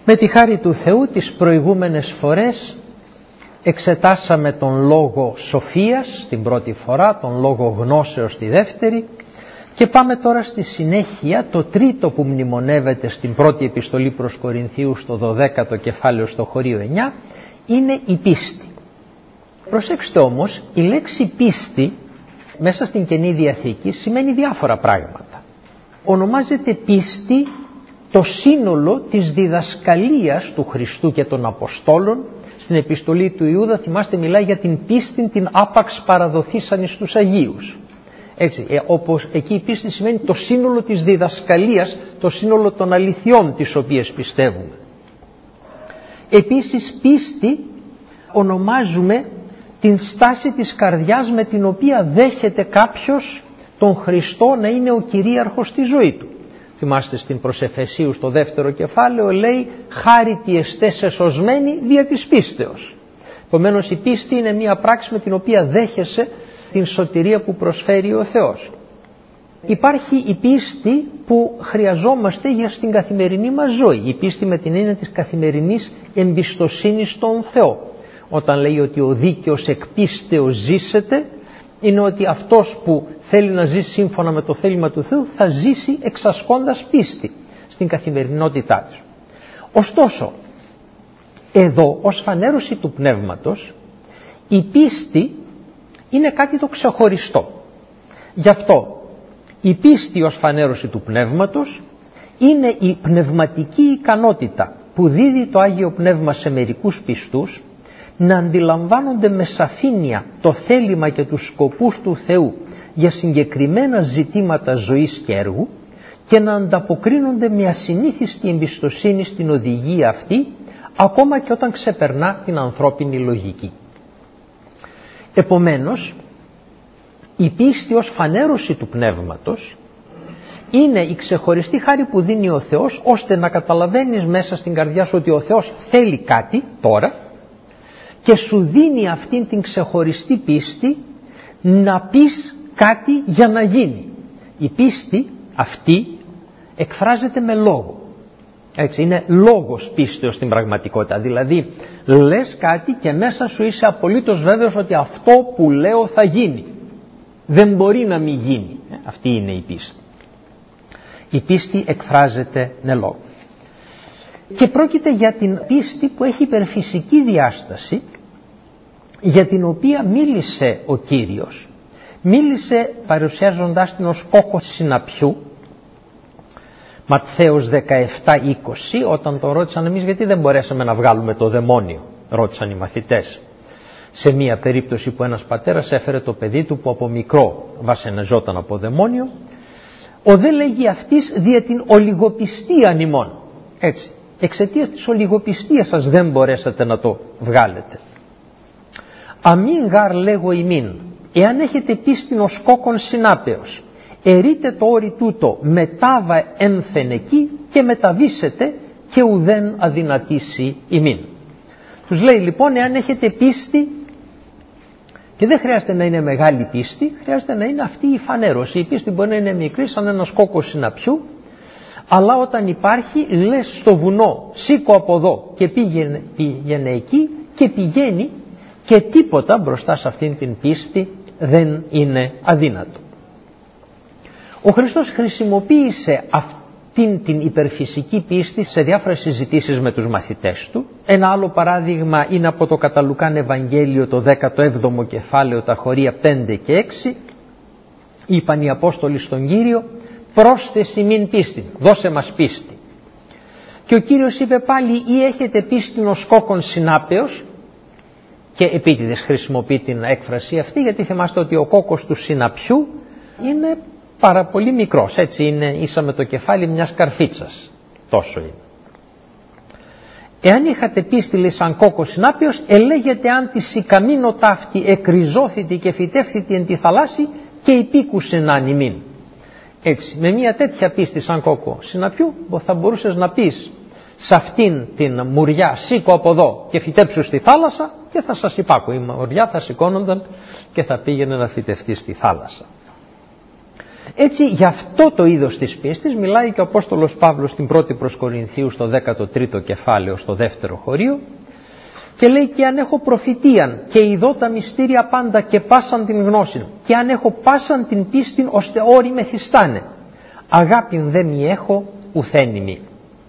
Με τη χάρη του Θεού τις προηγούμενες φορές εξετάσαμε τον λόγο σοφίας την πρώτη φορά, τον λόγο γνώσεως τη δεύτερη και πάμε τώρα στη συνέχεια. Το τρίτο που μνημονεύεται στην πρώτη επιστολή προς Κορινθίους στο 12ο κεφάλαιο στο χωρίο 9 είναι η πίστη. Προσέξτε όμως, η λέξη πίστη μέσα στην Καινή Διαθήκη σημαίνει διάφορα πράγματα. Ονομάζεται πίστη το σύνολο της διδασκαλίας του Χριστού και των Αποστόλων. Στην επιστολή του Ιούδα, θυμάστε, μιλάει για την πίστη την άπαξ παραδοθήσαν εις τους Αγίους. Έτσι, όπως εκεί η πίστη σημαίνει το σύνολο της διδασκαλίας, το σύνολο των αληθιών τις οποίες πιστεύουμε. Επίσης πίστη ονομάζουμε την στάση της καρδιάς με την οποία δέχεται κάποιος τον Χριστό να είναι ο κυρίαρχος στη ζωή του. Θυμάστε στην προς Εφεσίους στο δεύτερο κεφάλαιο λέει «Χάριτοι εστές εσωσμένοι δια της πίστεως». Επομένως η πίστη είναι μια πράξη με την οποία δέχεσαι την σωτηρία που προσφέρει ο Θεός. Υπάρχει η πίστη που χρειαζόμαστε για στην καθημερινή μας ζωή. Η πίστη με την έννοια της καθημερινής εμπιστοσύνης στον Θεό. Όταν λέει ότι ο δίκαιος εκ πίστεως ζήσεται, είναι ότι αυτός που θέλει να ζήσει σύμφωνα με το θέλημα του Θεού θα ζήσει εξασκώντας πίστη στην καθημερινότητά του. Ωστόσο, εδώ ως φανέρωση του πνεύματος η πίστη είναι κάτι το ξεχωριστό. Γι' αυτό η πίστη ως φανέρωση του πνεύματος είναι η πνευματική ικανότητα που δίδει το Άγιο Πνεύμα σε μερικούς πιστούς να αντιλαμβάνονται με σαφήνεια το θέλημα και τους σκοπούς του Θεού για συγκεκριμένα ζητήματα ζωής και έργου και να ανταποκρίνονται με ασυνήθιστη εμπιστοσύνη στην οδηγία αυτή, ακόμα και όταν ξεπερνά την ανθρώπινη λογική. Επομένως, η πίστη ως φανέρωση του πνεύματος είναι η ξεχωριστή χάρη που δίνει ο Θεός, ώστε να καταλαβαίνεις μέσα στην καρδιά σου ότι ο Θεός θέλει κάτι τώρα και σου δίνει αυτήν την ξεχωριστή πίστη να πεις κάτι για να γίνει. Η πίστη αυτή εκφράζεται με λόγο. Έτσι, είναι λόγος πίστεως στην πραγματικότητα. Δηλαδή λες κάτι και μέσα σου είσαι απολύτως βέβαιος ότι αυτό που λέω θα γίνει. Δεν μπορεί να μην γίνει. Αυτή είναι η πίστη. Η πίστη εκφράζεται με λόγο. Και πρόκειται για την πίστη που έχει υπερφυσική διάσταση, για την οποία μίλησε ο Κύριος. Μίλησε παρουσιάζοντάς την ως κόκκο συναπιού, Ματθαίος 17-20, όταν το ρώτησαν εμείς γιατί δεν μπορέσαμε να βγάλουμε το δαιμόνιο, ρώτησαν οι μαθητές. Σε μία περίπτωση που ένας πατέρας έφερε το παιδί του που από μικρό βασανιζόταν από δαιμόνιο, ο δε λέγει αυτής δια την ολιγοπιστία ημών. Έτσι, εξαιτίας της ολιγοπιστίας σας δεν μπορέσατε να το βγάλετε. Αμήν γάρ λέγω ημίν, εάν έχετε πίστην ως κόκκον συνάπεως, ερείτε το όρι τούτο μετάβα ένθεν εκεί και μεταβήσετε και ουδέν αδυνατήσει ημίν. Τους λέει λοιπόν, εάν έχετε πίστη, και δεν χρειάζεται να είναι μεγάλη πίστη, χρειάζεται να είναι αυτή η φανέρωση. Η πίστη μπορεί να είναι μικρή σαν ένας κόκκος συναπιού, αλλά όταν υπάρχει λες στο βουνό σήκω από εδώ και πήγαινε εκεί και πηγαίνει και τίποτα μπροστά σε αυτήν την πίστη δεν είναι αδύνατο. Ο Χριστός χρησιμοποίησε αυτήν την υπερφυσική πίστη σε διάφορες συζητήσεις με τους μαθητές του. Ένα άλλο παράδειγμα είναι από το κατά Λουκάν Ευαγγέλιο το 17ο κεφάλαιο τα χωρία 5 και 6. Είπαν οι Απόστολοι στον Κύριο, πρόσθεση μην πίστη, δώσε μας πίστη. Και ο Κύριος είπε πάλι, ή έχετε πίστη ως κόκκον συνάπεως, και επίτηδες χρησιμοποιεί την έκφραση αυτή, γιατί θυμάστε ότι ο κόκκος του συναπιού είναι πάρα πολύ μικρός, έτσι είναι ίσα με το κεφάλι μιας καρφίτσας, τόσο είναι. Εάν είχατε πίστη λέει σαν κόκκος συνάπεως, ελέγεται αν τη σικαμίνο ταύτη εκριζώθητη και φυτεύθητη εν τη θαλάσση και υπήκουσε να ανημήν. Έτσι, με μια τέτοια πίστη σαν κόκκο συναπιού θα μπορούσες να πεις σε αυτήν την μουριά σήκω από εδώ και φυτέψου στη θάλασσα και θα σας υπάκω. Η μουριά θα σηκώνονταν και θα πήγαινε να φυτευτεί στη θάλασσα. Έτσι, για αυτό το είδος της πίστης μιλάει και ο Απόστολος Παύλος στην 1η προς Κορινθίους στο 13ο κεφάλαιο, στο 2ο χωρίο, και λέει: «Και αν έχω προφητείαν και ειδώ τα μυστήρια πάντα και πάσαν την γνώση, και αν έχω πάσαν την πίστην ώστε όροι μεθυστάνε, αγάπην δε μη έχω ουθένη μη».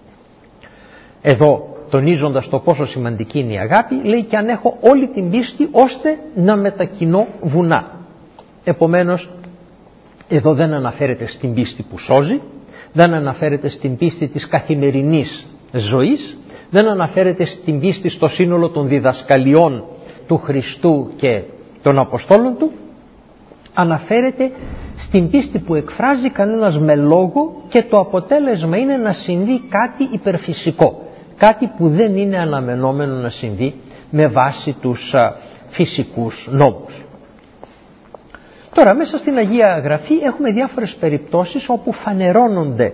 Εδώ, τονίζοντας το πόσο σημαντική είναι η αγάπη, λέει: «Και αν έχω όλη την πίστη ώστε να μετακινώ βουνά». Επομένως, εδώ δεν αναφέρεται στην πίστη που σώζει, δεν αναφέρεται στην πίστη της καθημερινής ζωής, δεν αναφέρεται στην πίστη στο σύνολο των διδασκαλιών του Χριστού και των Αποστόλων του, αναφέρεται στην πίστη που εκφράζει κανένας με λόγο και το αποτέλεσμα είναι να συμβεί κάτι υπερφυσικό, κάτι που δεν είναι αναμενόμενο να συμβεί με βάση τους φυσικούς νόμους. Τώρα, μέσα στην Αγία Γραφή έχουμε διάφορες περιπτώσεις όπου φανερώνονται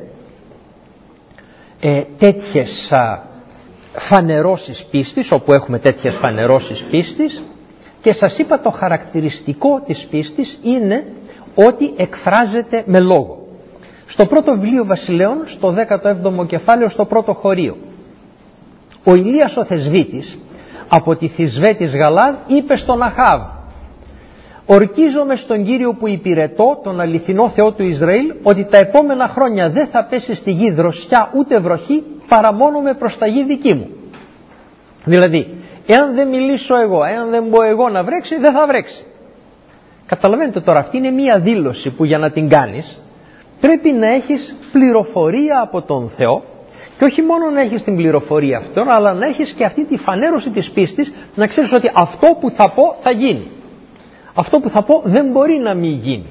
τέτοιες φανερώσεις πίστης, όπου έχουμε τέτοιες φανερώσεις πίστης, και σας είπα το χαρακτηριστικό της πίστης είναι ότι εκφράζεται με λόγο. Στο πρώτο βιβλίο Βασιλέων, στο 17ο κεφάλαιο, στο πρώτο χωρίο, ο Ηλίας ο Θεσβήτης από τη Θυσβέ της Γαλάδ είπε στον Αχάβ: «Ορκίζομαι στον Κύριο που υπηρετώ, τον αληθινό Θεό του Ισραήλ, ότι τα επόμενα χρόνια δεν θα πέσει στη γη δροσιά ούτε βροχή παρά μόνο με προσταγή δική μου». Δηλαδή, εάν δεν μιλήσω εγώ, εάν δεν πω εγώ να βρέξει, δεν θα βρέξει. Καταλαβαίνετε τώρα, αυτή είναι μία δήλωση που για να την κάνεις πρέπει να έχεις πληροφορία από τον Θεό, και όχι μόνο να έχεις την πληροφορία αυτόν, αλλά να έχεις και αυτή τη φανέρωση της πίστης, να ξέρεις ότι αυτό που θα πω θα γίνει. Αυτό που θα πω δεν μπορεί να μην γίνει.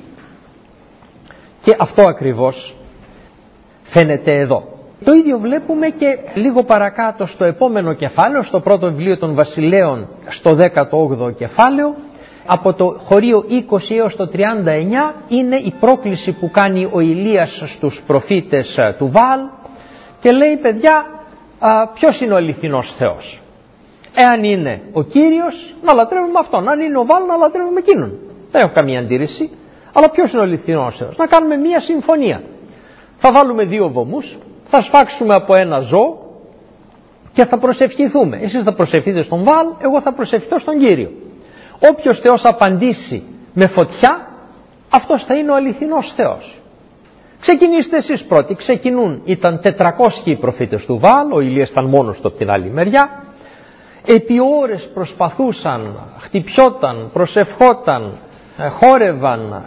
Και αυτό ακριβώς φαίνεται εδώ. Το ίδιο βλέπουμε και λίγο παρακάτω στο επόμενο κεφάλαιο, στο πρώτο βιβλίο των Βασιλέων, στο 18ο κεφάλαιο, από το χωρίο 20 έως το 39, είναι η πρόκληση που κάνει ο Ηλίας στους προφήτες του Βαάλ και λέει: «Παιδιά, ποιος είναι ο αληθινός Θεός? Εάν είναι ο Κύριος, να λατρεύουμε Αυτόν. Αν είναι ο Βαάλ, να λατρεύουμε εκείνον. Δεν έχω καμία αντίρρηση. Αλλά ποιος είναι ο αληθινός Θεός? Να κάνουμε μία συμφωνία. Θα βάλουμε 2 βωμούς, θα σφάξουμε από ένα ζώο και θα προσευχηθούμε. Εσείς θα προσευχηθείτε στον Βαάλ, εγώ θα προσευχηθώ στον Κύριο. Όποιος Θεός απαντήσει με φωτιά, αυτός θα είναι ο αληθινός Θεός. Ξεκινήστε εσείς πρώτοι». Ξεκινούν, ήταν 400 οι προφήτες του Βαάλ, ο Ηλίας ήταν μόνος του από την άλλη μεριά. Επί ώρες προσπαθούσαν, χτυπιόταν, προσευχόταν, χόρευαν,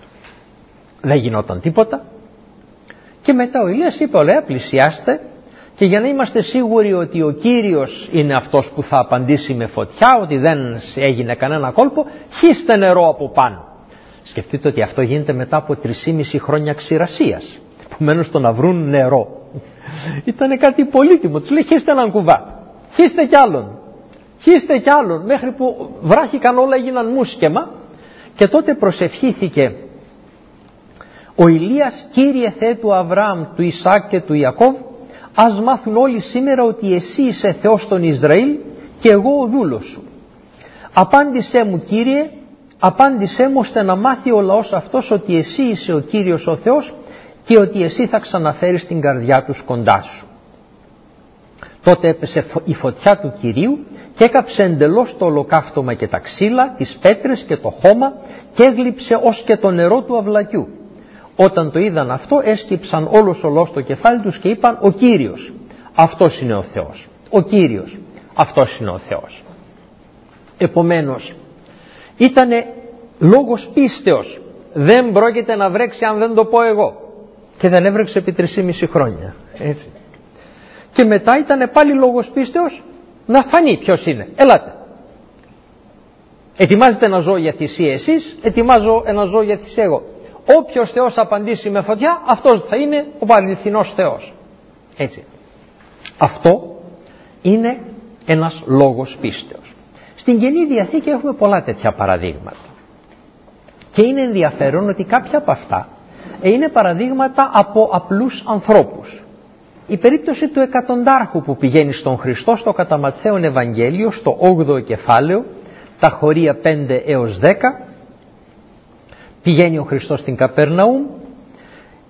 δεν γινόταν τίποτα. Και μετά ο Ηλίας είπε: «Ωραία, πλησιάστε, και για να είμαστε σίγουροι ότι ο Κύριος είναι αυτός που θα απαντήσει με φωτιά, ότι δεν έγινε κανένα κόλπο, χύστε νερό από πάνω». Σκεφτείτε ότι αυτό γίνεται μετά από 3,5 χρόνια ξηρασίας. Επομένως, το να βρουν νερό ήταν κάτι πολύτιμο. Τους λέει: «Χύστε έναν κουβά, χύστε κι άλλον, χύστε κι άλλον», μέχρι που βράχηκαν όλα, έγιναν μουσκεμα. Και τότε προσευχήθηκε ο Ηλίας: «Κύριε Θεέ του Αβραάμ, του Ισαάκ και του Ιακώβ, ας μάθουν όλοι σήμερα ότι εσύ είσαι Θεός των Ισραήλ και εγώ ο δούλος σου. Απάντησέ μου, Κύριε, απάντησέ μου, ώστε να μάθει ο λαός αυτός ότι εσύ είσαι ο Κύριος ο Θεός και ότι εσύ θα ξαναφέρεις την καρδιά τους κοντά σου». Τότε έπεσε η φωτιά του Κυρίου και έκαψε εντελώς το ολοκαύτωμα και τα ξύλα, τις πέτρες και το χώμα, και έγλειψε ως και το νερό του αυλακιού. Όταν το είδαν αυτό, έσκυψαν όλος ο λαός στο κεφάλι τους και είπαν: «Ο Κύριος, αυτός είναι ο Θεός. Ο Κύριος, αυτός είναι ο Θεός». Επομένως, ήτανε λόγος πίστεως. Δεν πρόκειται να βρέξει αν δεν το πω εγώ. Και δεν έβρεξε επί 3,5 χρόνια. Έτσι. Και μετά ήτανε πάλι λόγος πίστεως να φανεί ποιος είναι. Ελάτε. Ετοιμάζετε ένα ζώο για θυσία εσείς, ετοιμάζω ένα ζώο για θυσία εγώ. Όποιος Θεός απαντήσει με φωτιά, αυτός θα είναι ο αληθινός Θεός. Έτσι. Αυτό είναι ένας λόγος πίστεως. Στην Καινή Διαθήκη έχουμε πολλά τέτοια παραδείγματα. Και είναι ενδιαφέρον ότι κάποια από αυτά είναι παραδείγματα από απλούς ανθρώπους. Η περίπτωση του εκατοντάρχου που πηγαίνει στον Χριστό στο κατά Ματθαίον Ευαγγέλιο, στο 8ο κεφάλαιο, τα χωρία 5 έως 10, πηγαίνει ο Χριστός στην Καπερναούμ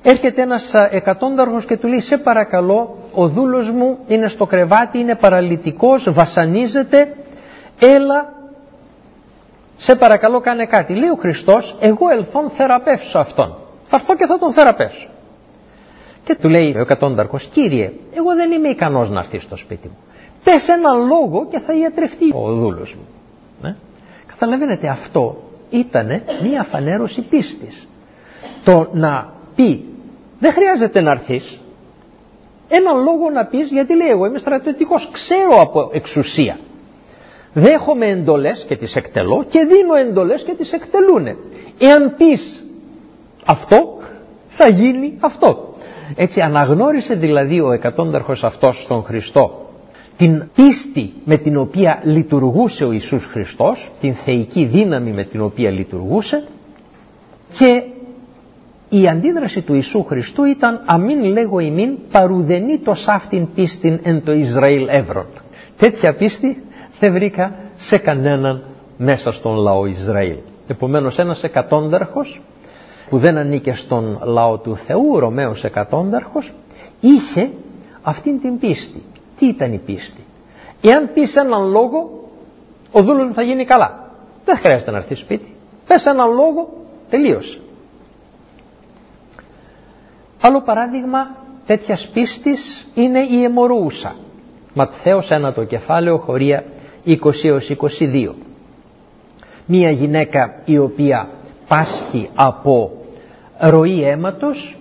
έρχεται ένας εκατόνταρχος και του λέει: σε παρακαλώ, ο δούλος μου είναι στο κρεβάτι, είναι παραλυτικός, βασανίζεται, έλα, σε παρακαλώ κάνε κάτι. Λέει ο Χριστός: εγώ ελθόν θεραπεύσω αυτόν, θα έρθω και θα τον θεραπεύσω. Και του λέει ο εκατόνταρχος: κύριε, εγώ δεν είμαι ικανός να έρθει στο σπίτι μου, πες έναν λόγο και θα ιατρευτεί ο δούλος μου. Καταλαβαίνετε, αυτό ήταν μια φανέρωση πίστης. Το να πει δεν χρειάζεται να έρθεις, έναν λόγο να πεις, γιατί λέει: εγώ είμαι στρατιωτικός, ξέρω από εξουσία, δέχομαι εντολές και τις εκτελώ και δίνω εντολές και τις εκτελούνε. Εάν πεις αυτό, θα γίνει αυτό. Έτσι αναγνώρισε δηλαδή ο εκατόνταρχος αυτός στον Χριστό την πίστη με την οποία λειτουργούσε ο Ιησούς Χριστός, την θεϊκή δύναμη με την οποία λειτουργούσε, και η αντίδραση του Ιησού Χριστού ήταν: αμήν λέγω ημίν παρουδενήτως αυτήν πίστην εν το Ισραήλ εύρων. Τέτοια πίστη δεν βρήκα σε κανέναν μέσα στον λαό Ισραήλ. Επομένως ένας εκατόνταρχος που δεν ανήκε στον λαό του Θεού, ο Ρωμαίος εκατόνταρχος, είχε αυτήν την πίστη. Τι ήταν η πίστη? Εάν πεις έναν λόγο, ο δούλος μου θα γίνει καλά, δεν χρειάζεται να έρθει σπίτι, πες έναν λόγο, τελείωσε. Άλλο παράδειγμα τέτοιας πίστης είναι η αιμορρούουσα. Ματθαίος 1 κεφάλαιο, χωρία 20-22. Μία γυναίκα η οποία πάσχει από ροή αίματος,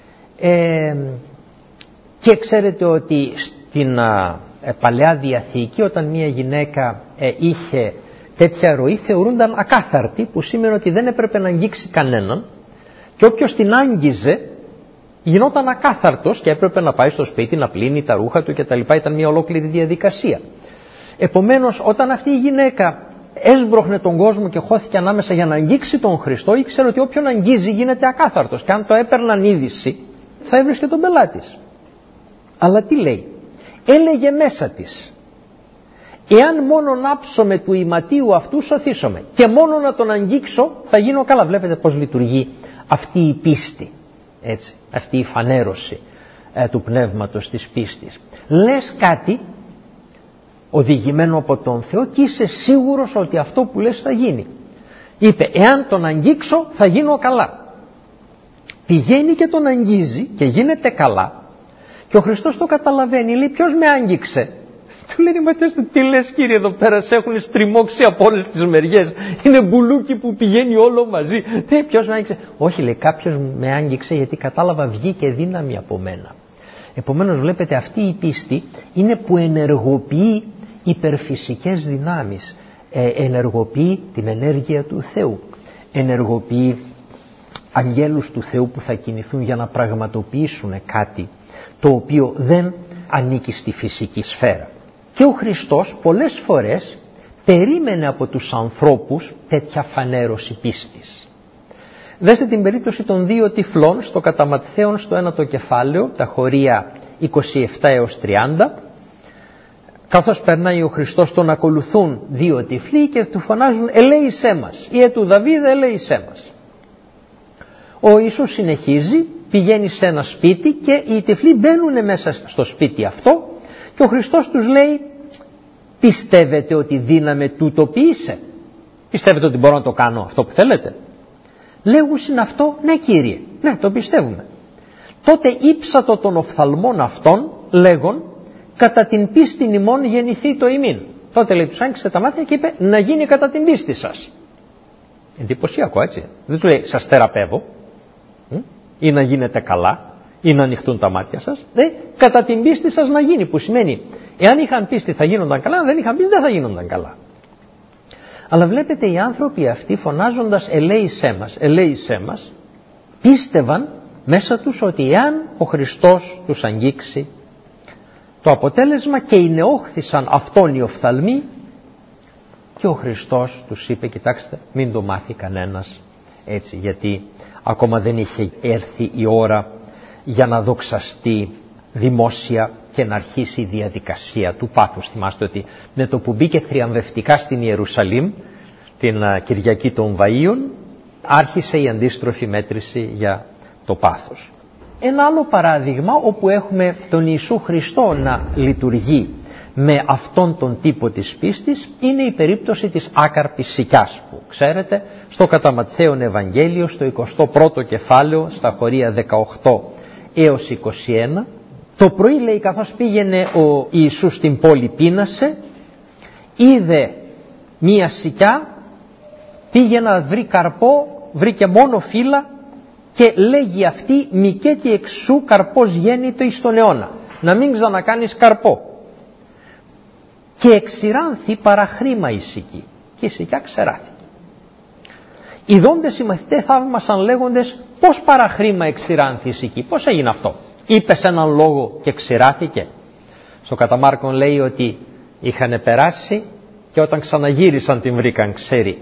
και ξέρετε ότι στην Παλαιά Διαθήκη, όταν μία γυναίκα είχε τέτοια ροή, θεωρούνταν ακάθαρτη, που σήμαινε ότι δεν έπρεπε να αγγίξει κανέναν, και όποιος την άγγιζε γινόταν ακάθαρτος και έπρεπε να πάει στο σπίτι να πλύνει τα ρούχα του κτλ. Ήταν μια ολόκληρη διαδικασία. Επομένως, όταν αυτή η γυναίκα έσπροχνε τον κόσμο και χώθηκε ανάμεσα για να αγγίξει τον Χριστό, ήξερε ότι όποιον αγγίζει γίνεται ακάθαρτος, και αν το έπαιρναν είδηση θα έβρισκε τον πελάτη. Αλλά τι λέει? Έλεγε μέσα της: εάν μόνον άψομαι του ηματίου αυτού σωθήσομαι, και μόνο να τον αγγίξω θα γίνω καλά. Βλέπετε πως λειτουργεί αυτή η πίστη, έτσι, αυτή η φανέρωση του πνεύματος της πίστης. Λες κάτι οδηγημένο από τον Θεό και είσαι σίγουρος ότι αυτό που λες θα γίνει. Είπε: εάν τον αγγίξω θα γίνω καλά. Πηγαίνει και τον αγγίζει και γίνεται καλά, και ο Χριστός το καταλαβαίνει. Λέει: ποιος με άγγιξε? Του λένε οι μαθητές του: τι λες κύριε, εδώ πέρα σε έχουν στριμώξει από όλες τις μεριές, είναι μπουλούκι που πηγαίνει όλο μαζί. Ποιος με άγγιξε? Όχι, λέει, κάποιος με άγγιξε γιατί κατάλαβα βγήκε δύναμη από μένα. Επομένως βλέπετε, αυτή η πίστη είναι που ενεργοποιεί υπερφυσικές δυνάμεις, ενεργοποιεί την ενέργεια του Θεού, ενεργοποιεί αγγέλους του Θεού που θα κινηθούν για να πραγματοποιήσουν κάτι το οποίο δεν ανήκει στη φυσική σφαίρα. Και ο Χριστός πολλές φορές περίμενε από τους ανθρώπους τέτοια φανέρωση πίστης. Δέστε την περίπτωση των δύο τυφλών στο κατά Ματθαίον στο 1ο κεφάλαιο, τα χωρία 27 έως 30. Καθώς περνάει ο Χριστός, τον ακολουθούν δύο τυφλοί και του φωνάζουν: ελέησέ μας, Ιε του Δαβίδ, ελέησέ μας. Ο Ιησούς συνεχίζει, πηγαίνει σε ένα σπίτι και οι τυφλοί μπαίνουν μέσα στο σπίτι αυτό, και ο Χριστός τους λέει: πιστεύετε ότι δύναμη τούτο ποιήσε? Πιστεύετε ότι μπορώ να το κάνω αυτό που θέλετε? Λέγουσιν αυτό: ναι κύριε, ναι, το πιστεύουμε. Τότε ύψατο των οφθαλμών αυτών λέγον: κατά την πίστην ημών γεννηθεί το ημίν. Τότε λέει, τους άγγιξε τα μάτια και είπε: να γίνει κατά την πίστη σας. Εντυπωσιακό, έτσι. Δεν του λέει: σας θεραπεύω, ή να γίνετε καλά, ή να ανοιχτούν τα μάτια σας. Κατά την πίστη σας να γίνει, που σημαίνει εάν είχαν πίστη θα γίνονταν καλά, αν δεν είχαν πίστη δεν θα γίνονταν καλά. Αλλά βλέπετε, οι άνθρωποι αυτοί φωνάζοντας ελέησέ μας, πίστευαν μέσα τους ότι εάν ο Χριστός τους αγγίξει, το αποτέλεσμα, και οι νεόχθησαν αυτόν οι οφθαλμοί, και ο Χριστός τους είπε: κοιτάξτε, μην το μάθει κανένας έτσι, γιατί ακόμα δεν είχε έρθει η ώρα για να δοξαστεί δημόσια και να αρχίσει η διαδικασία του πάθους. Θυμάστε ότι με το που μπήκε θριαμβευτικά στην Ιερουσαλήμ την Κυριακή των Βαΐων, άρχισε η αντίστροφη μέτρηση για το πάθος. Ένα άλλο παράδειγμα όπου έχουμε τον Ιησού Χριστό να λειτουργεί με αυτόν τον τύπο της πίστης είναι η περίπτωση της άκαρπης σικιάς, που ξέρετε στο κατά Ματθαίον Ευαγγέλιο στο 21ο κεφάλαιο στα χωρία 18 έως 21. Το πρωί, λέει, καθώς πήγαινε ο Ιησούς στην πόλη πείνασε, είδε μία σικιά, πήγε να βρει καρπό, βρήκε μόνο φύλλα και λέγει αυτή «Μικέτι εξού καρπός γέννητο εις τον αιώνα, να μην ξανακάνεις καρπό». Και εξηράνθη παραχρήμα η σική, και η σικιά ξεράθηκε. Οι δόντες οι μαθητές θαύμασαν λέγοντες πώς παραχρήμα εξηράνθη η σική, πώς έγινε αυτό. Είπε σε έναν λόγο και ξηράθηκε. Στο κατά Μάρκον λέει ότι είχαν περάσει και όταν ξαναγύρισαν την βρήκαν ξερή.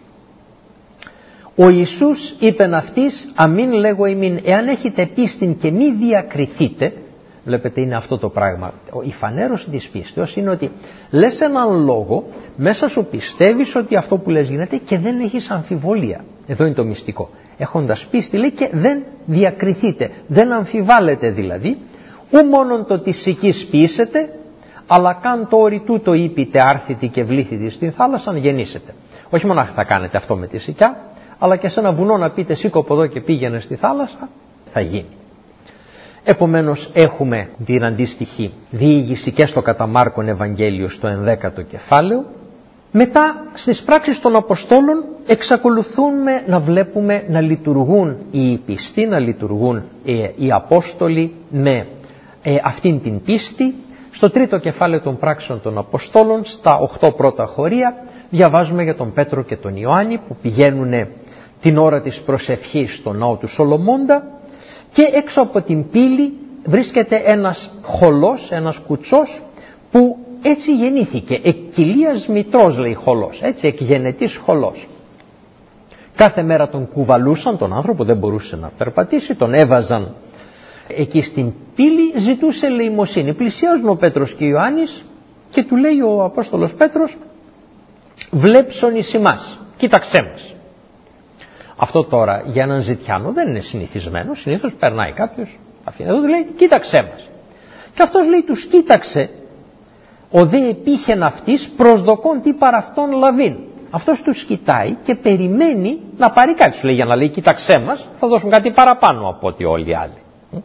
Ο Ιησούς είπεν αυτής αμήν λέγω ημίν, εάν έχετε πίστην και μη διακριθείτε. Βλέπετε, είναι αυτό το πράγμα. Η φανέρωση της πίστεως είναι ότι λες έναν λόγο, μέσα σου πιστεύεις ότι αυτό που λες γίνεται και δεν έχεις αμφιβολία. Εδώ είναι το μυστικό. Έχοντας πίστη, λέει, και δεν διακριθείτε, δεν αμφιβάλλετε δηλαδή, ου μόνον το της σικής πείσετε, αλλά καν το οριτού το είπετε άρθητη και βλήθητη στην θάλασσα γεννήσετε. Όχι μόνο θα κάνετε αυτό με τη σικιά, αλλά και σε ένα βουνό να πείτε σήκω από εδώ και πήγαινε στη θάλασσα, θα γίνει. Επομένως έχουμε την αντίστοιχη διήγηση και στο κατά Μάρκον Ευαγγέλιο στο 11ο κεφάλαιο. Μετά στις πράξεις των Αποστόλων εξακολουθούμε να βλέπουμε να λειτουργούν οι πιστοί, να λειτουργούν οι Απόστολοι με αυτήν την πίστη. Στο 3ο κεφάλαιο των πράξεων των Αποστόλων, στα 8 πρώτα χωρία, διαβάζουμε για τον Πέτρο και τον Ιωάννη που πηγαίνουν την ώρα της προσευχής στο ναό του Σολομώντα και έξω από την πύλη βρίσκεται ένας χολός, ένας κουτσός που έτσι γεννήθηκε, εκ κοιλίας μητρός, λέει χολός, έτσι, εκ γενετής χολός. Κάθε μέρα τον κουβαλούσαν, τον άνθρωπο δεν μπορούσε να περπατήσει, τον έβαζαν εκεί στην πύλη, ζητούσε ελεημοσύνη. Πλησιάζουν ο Πέτρος και ο Ιωάννης και του λέει ο Απόστολος Πέτρος, βλέψον εις ημάς, κοίταξέ μας. Αυτό τώρα για έναν ζητιάνο δεν είναι συνηθισμένο, συνήθως περνάει κάποιος, αφήνει εδώ, του λέει κοίταξέ μας. Και αυτός λέει τους κοίταξε, ο δε επίχεν αυτής προσδοκών τι παρ' αυτόν λαβήν. Αυτός τους κοιτάει και περιμένει να πάρει κάτι. Σου λέει, για να λέει κοίταξέ μας θα δώσουν κάτι παραπάνω από ό,τι όλοι οι άλλοι.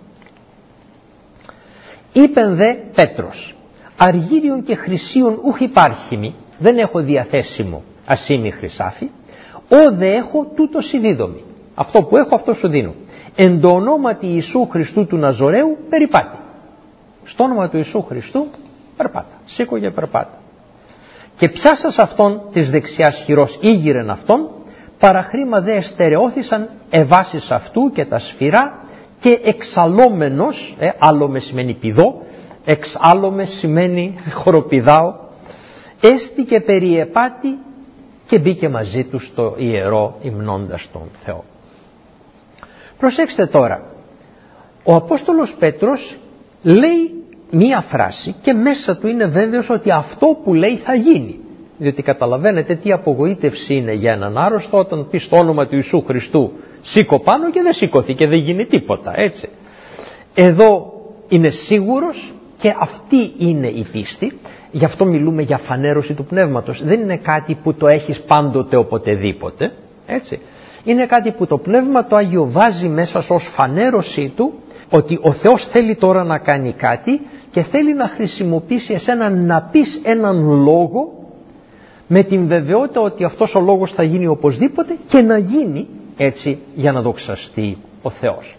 Είπεν δε Πέτρος, αργύριον και χρυσίον ούχ υπάρχημι, δεν έχω διαθέσιμο ασήμι χρυσάφι, ο δε έχω τούτο σιδίδωμι. Αυτό που έχω αυτό σου δίνω. Εν το ονόματι Ιησού Χριστού του Ναζωραίου περιπάτη. Στο όνομα του Ιησού Χριστού περπάτα. Σήκω και περπάτα. Και πιάσας αυτόν της δεξιάς χειρός ήγηρεν αυτόν, παραχρήμα δε εστερεώθησαν εβάσεις αυτού και τα σφυρά και εξαλόμενος, άλομε σημαίνει πηδώ, εξάλομε σημαίνει χοροπηδάω, έστηκε περιεπάτη και μπήκε μαζί του στο ιερό υμνώντας τον Θεό. Προσέξτε τώρα, ο Απόστολος Πέτρος λέει μία φράση και μέσα του είναι βέβαιος ότι αυτό που λέει θα γίνει. Διότι καταλαβαίνετε τι απογοήτευση είναι για έναν άρρωστο όταν πει στο όνομα του Ιησού Χριστού σήκω πάνω και δεν σηκωθεί και δεν γίνει τίποτα, έτσι. Εδώ είναι σίγουρος και αυτή είναι η πίστη. Γι' αυτό μιλούμε για φανέρωση του πνεύματος. Δεν είναι κάτι που το έχεις πάντοτε οποτεδήποτε, έτσι. Είναι κάτι που το Πνεύμα το Άγιο βάζει μέσα ως φανέρωσή του, ότι ο Θεός θέλει τώρα να κάνει κάτι και θέλει να χρησιμοποιήσει εσένα να πεις έναν λόγο με την βεβαιότητα ότι αυτός ο λόγος θα γίνει οπωσδήποτε και να γίνει έτσι για να δοξαστεί ο Θεός.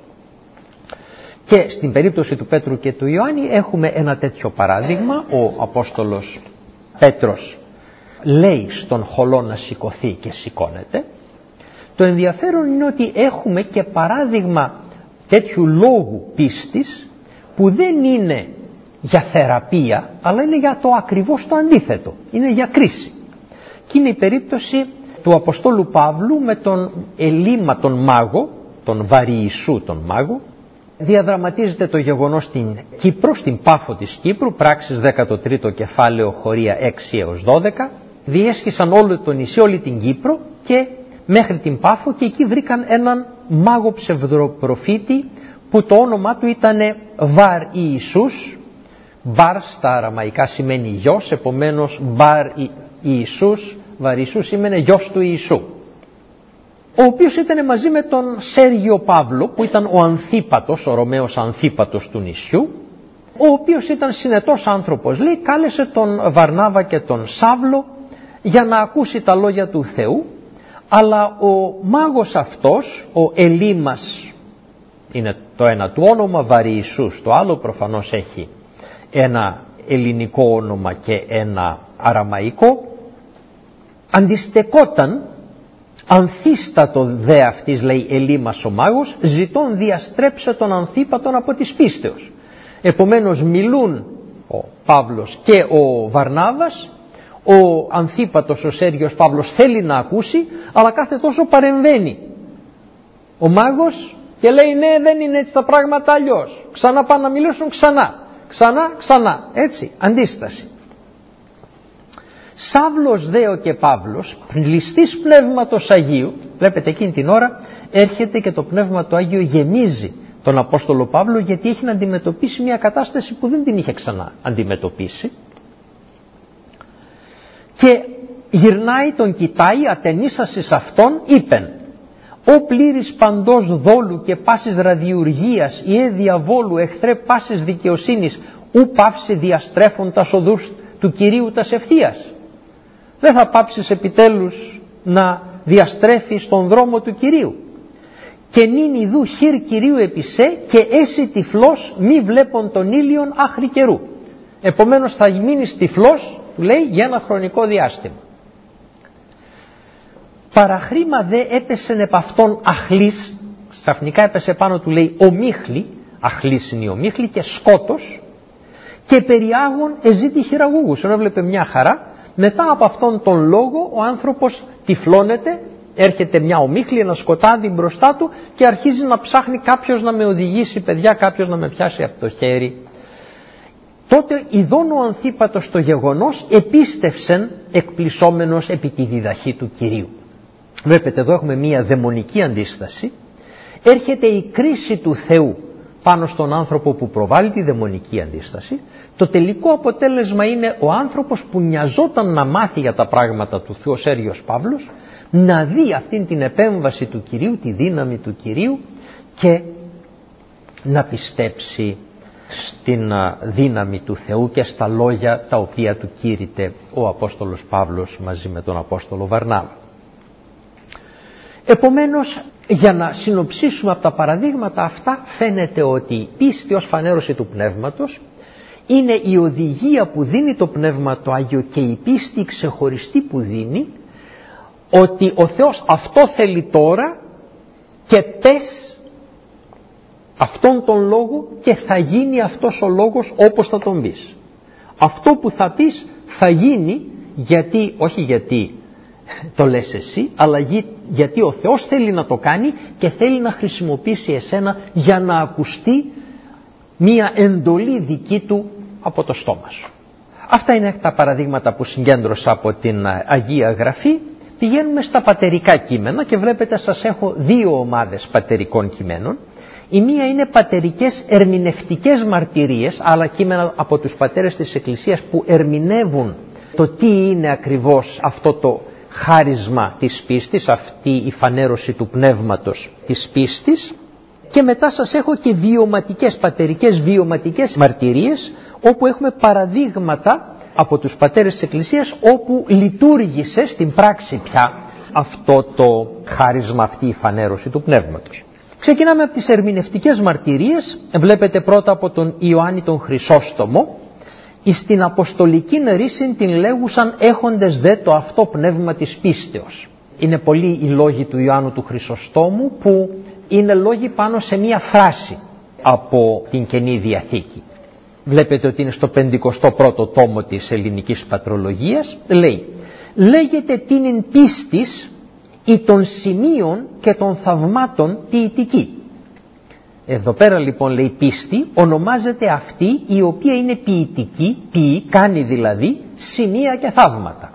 Και στην περίπτωση του Πέτρου και του Ιωάννη έχουμε ένα τέτοιο παράδειγμα. Ο Απόστολος Πέτρος λέει στον χολό να σηκωθεί και σηκώνεται. Το ενδιαφέρον είναι ότι έχουμε και παράδειγμα τέτοιου λόγου πίστης που δεν είναι για θεραπεία, αλλά είναι για το ακριβώς το αντίθετο. Είναι για κρίση. Και είναι η περίπτωση του Αποστόλου Παύλου με τον Ελίμα τον μάγο, τον Βαριησού τον μάγο. Διαδραματίζεται το γεγονός στην Κύπρο, στην Πάφο της Κύπρου, πράξεις 13ο κεφάλαιο χωρία 6 έως 12. Διέσχισαν όλο το νησί, όλη την Κύπρο και μέχρι την Πάφο και εκεί βρήκαν έναν μάγο ψευδοπροφήτη που το όνομά του ήταν Βαρ Ιησούς. Βαρ στα αραμαϊκά σημαίνει γιος, επομένως Βαρ Ιησούς, Βαρ Ιησούς σημαίνει γιος του Ιησού, ο οποίος ήταν μαζί με τον Σέργιο Παύλο, που ήταν ο Ανθίπατος, ο Ρωμαίος Ανθίπατος του νησιού, ο οποίος ήταν συνετός άνθρωπος, λέει, κάλεσε τον Βαρνάβα και τον Σάβλο για να ακούσει τα λόγια του Θεού, αλλά ο μάγος αυτός, ο Ελίμας, είναι το ένα του όνομα, Βαρ Ιησούς, το άλλο προφανώς έχει ένα ελληνικό όνομα και ένα αραμαϊκό, αντιστεκόταν ανθίστατο δε αυτής, λέει, Ελίμας ο μάγος, ζητών διαστρέψε τον Ανθίπατον από της πίστεως. Επομένως μιλούν ο Παύλος και ο Βαρνάβας, ο Ανθίπατος, ο Σέργιος Παύλος θέλει να ακούσει, αλλά κάθε τόσο παρεμβαίνει ο μάγος και λέει ναι, δεν είναι έτσι τα πράγματα, αλλιώς ξανά πάνε να μιλήσουν, ξανά, έτσι, αντίσταση. Σάβλος δέο και Παύλος, πληστής Πνεύματος Αγίου, βλέπετε εκείνη την ώρα έρχεται και το Πνεύμα του Άγιο γεμίζει τον Απόστολο Παύλο, γιατί έχει να αντιμετωπίσει μια κατάσταση που δεν την είχε ξανά αντιμετωπίσει, και γυρνάει, τον κοιτάει, ατενίσασης αυτόν, είπεν: «Ο πλήρης παντός δόλου και πάσης ραδιουργίας, ιε διαβόλου εχθρέ πάσης δικαιοσύνης, ου πάυσει διαστρέφουν τας οδούς του Κυρίου τας ευθείας». Δεν θα πάψεις επιτέλους να διαστρέφεις τον δρόμο του Κυρίου. «Και νυν ιδού χειρ Κυρίου επισέ και έσυ τυφλός μη βλέπον τον ήλιον άχρη καιρού». Επομένως θα μείνεις τυφλός, του λέει, για ένα χρονικό διάστημα. Παραχρήμα δε έπεσεν επ' αυτόν αχλής, ξαφνικά έπεσε πάνω του, λέει, ομίχλη, αχλής είναι η ομίχλη, και σκότος, και περιάγων εζήτη χειραγούγους. Ενώ έβλεπε μια χαρά, μετά από αυτόν τον λόγο ο άνθρωπος τυφλώνεται, έρχεται μια ομίχλη, ένα σκοτάδι μπροστά του και αρχίζει να ψάχνει κάποιος να με οδηγήσει, παιδιά, κάποιος να με πιάσει από το χέρι. Τότε ειδών ο Ανθίπατος το γεγονός επίστευσεν εκπλησόμενος επί τη διδαχή του Κυρίου. Βλέπετε, εδώ έχουμε μια δαιμονική αντίσταση. Έρχεται η κρίση του Θεού πάνω στον άνθρωπο που προβάλλει τη δαιμονική αντίσταση. Το τελικό αποτέλεσμα είναι ο άνθρωπος που νοιαζόταν να μάθει για τα πράγματα του Θεού, ο Σέργιος Παύλος, να δει αυτήν την επέμβαση του Κυρίου, τη δύναμη του Κυρίου, και να πιστέψει στην δύναμη του Θεού και στα λόγια τα οποία του κήρυτε ο Απόστολος Παύλος μαζί με τον Απόστολο Βαρνάβα. Επομένως, για να συνοψίσουμε από τα παραδείγματα αυτά, φαίνεται ότι η πίστη ως φανέρωση του Πνεύματος είναι η οδηγία που δίνει το Πνεύμα το Άγιο και η πίστη ξεχωριστή που δίνει, ότι ο Θεός αυτό θέλει τώρα και πες αυτόν τον λόγο και θα γίνει αυτός ο λόγος όπως θα τον πεις. Αυτό που θα πεις θα γίνει, γιατί, όχι γιατί το λες εσύ, αλλά γιατί ο Θεός θέλει να το κάνει και θέλει να χρησιμοποιήσει εσένα για να ακουστεί μία εντολή δική του από το στόμα σου. Αυτά είναι τα παραδείγματα που συγκέντρωσα από την Αγία Γραφή. Πηγαίνουμε στα πατερικά κείμενα και βλέπετε σας έχω δύο ομάδες πατερικών κειμένων. Η μία είναι πατερικές ερμηνευτικές μαρτυρίες, άλλα κείμενα από τους πατέρες της Εκκλησίας που ερμηνεύουν το τι είναι ακριβώς αυτό το χάρισμα της πίστης, αυτή η φανέρωση του πνεύματος της πίστης. Και μετά σας έχω και βιωματικές, πατερικές βιωματικές μαρτυρίες, όπου έχουμε παραδείγματα από τους πατέρες της Εκκλησίας όπου λειτουργήσε στην πράξη πια αυτό το χάρισμα, αυτή η φανέρωση του πνεύματος. Ξεκινάμε από τις ερμηνευτικές μαρτυρίες. Βλέπετε πρώτα από τον Ιωάννη τον Χρυσόστομο. Εις την αποστολική ρίση την λέγουσαν έχοντες δε το αυτό πνεύμα της πίστεως. Είναι πολλοί οι λόγοι του Ιωάννου του Χρυσοστόμου που είναι λόγοι πάνω σε μία φράση από την Καινή Διαθήκη. Βλέπετε ότι είναι στο 51ο τόμο της ελληνικής πατρολογίας. Λέει: λέγεται τίνην πίστης ή των σημείων και των θαυμάτων ποιητική. Εδώ πέρα λοιπόν λέει πίστη, ονομάζεται αυτή η οποία είναι ποιητική, κάνει δηλαδή σημεία και θαύματα.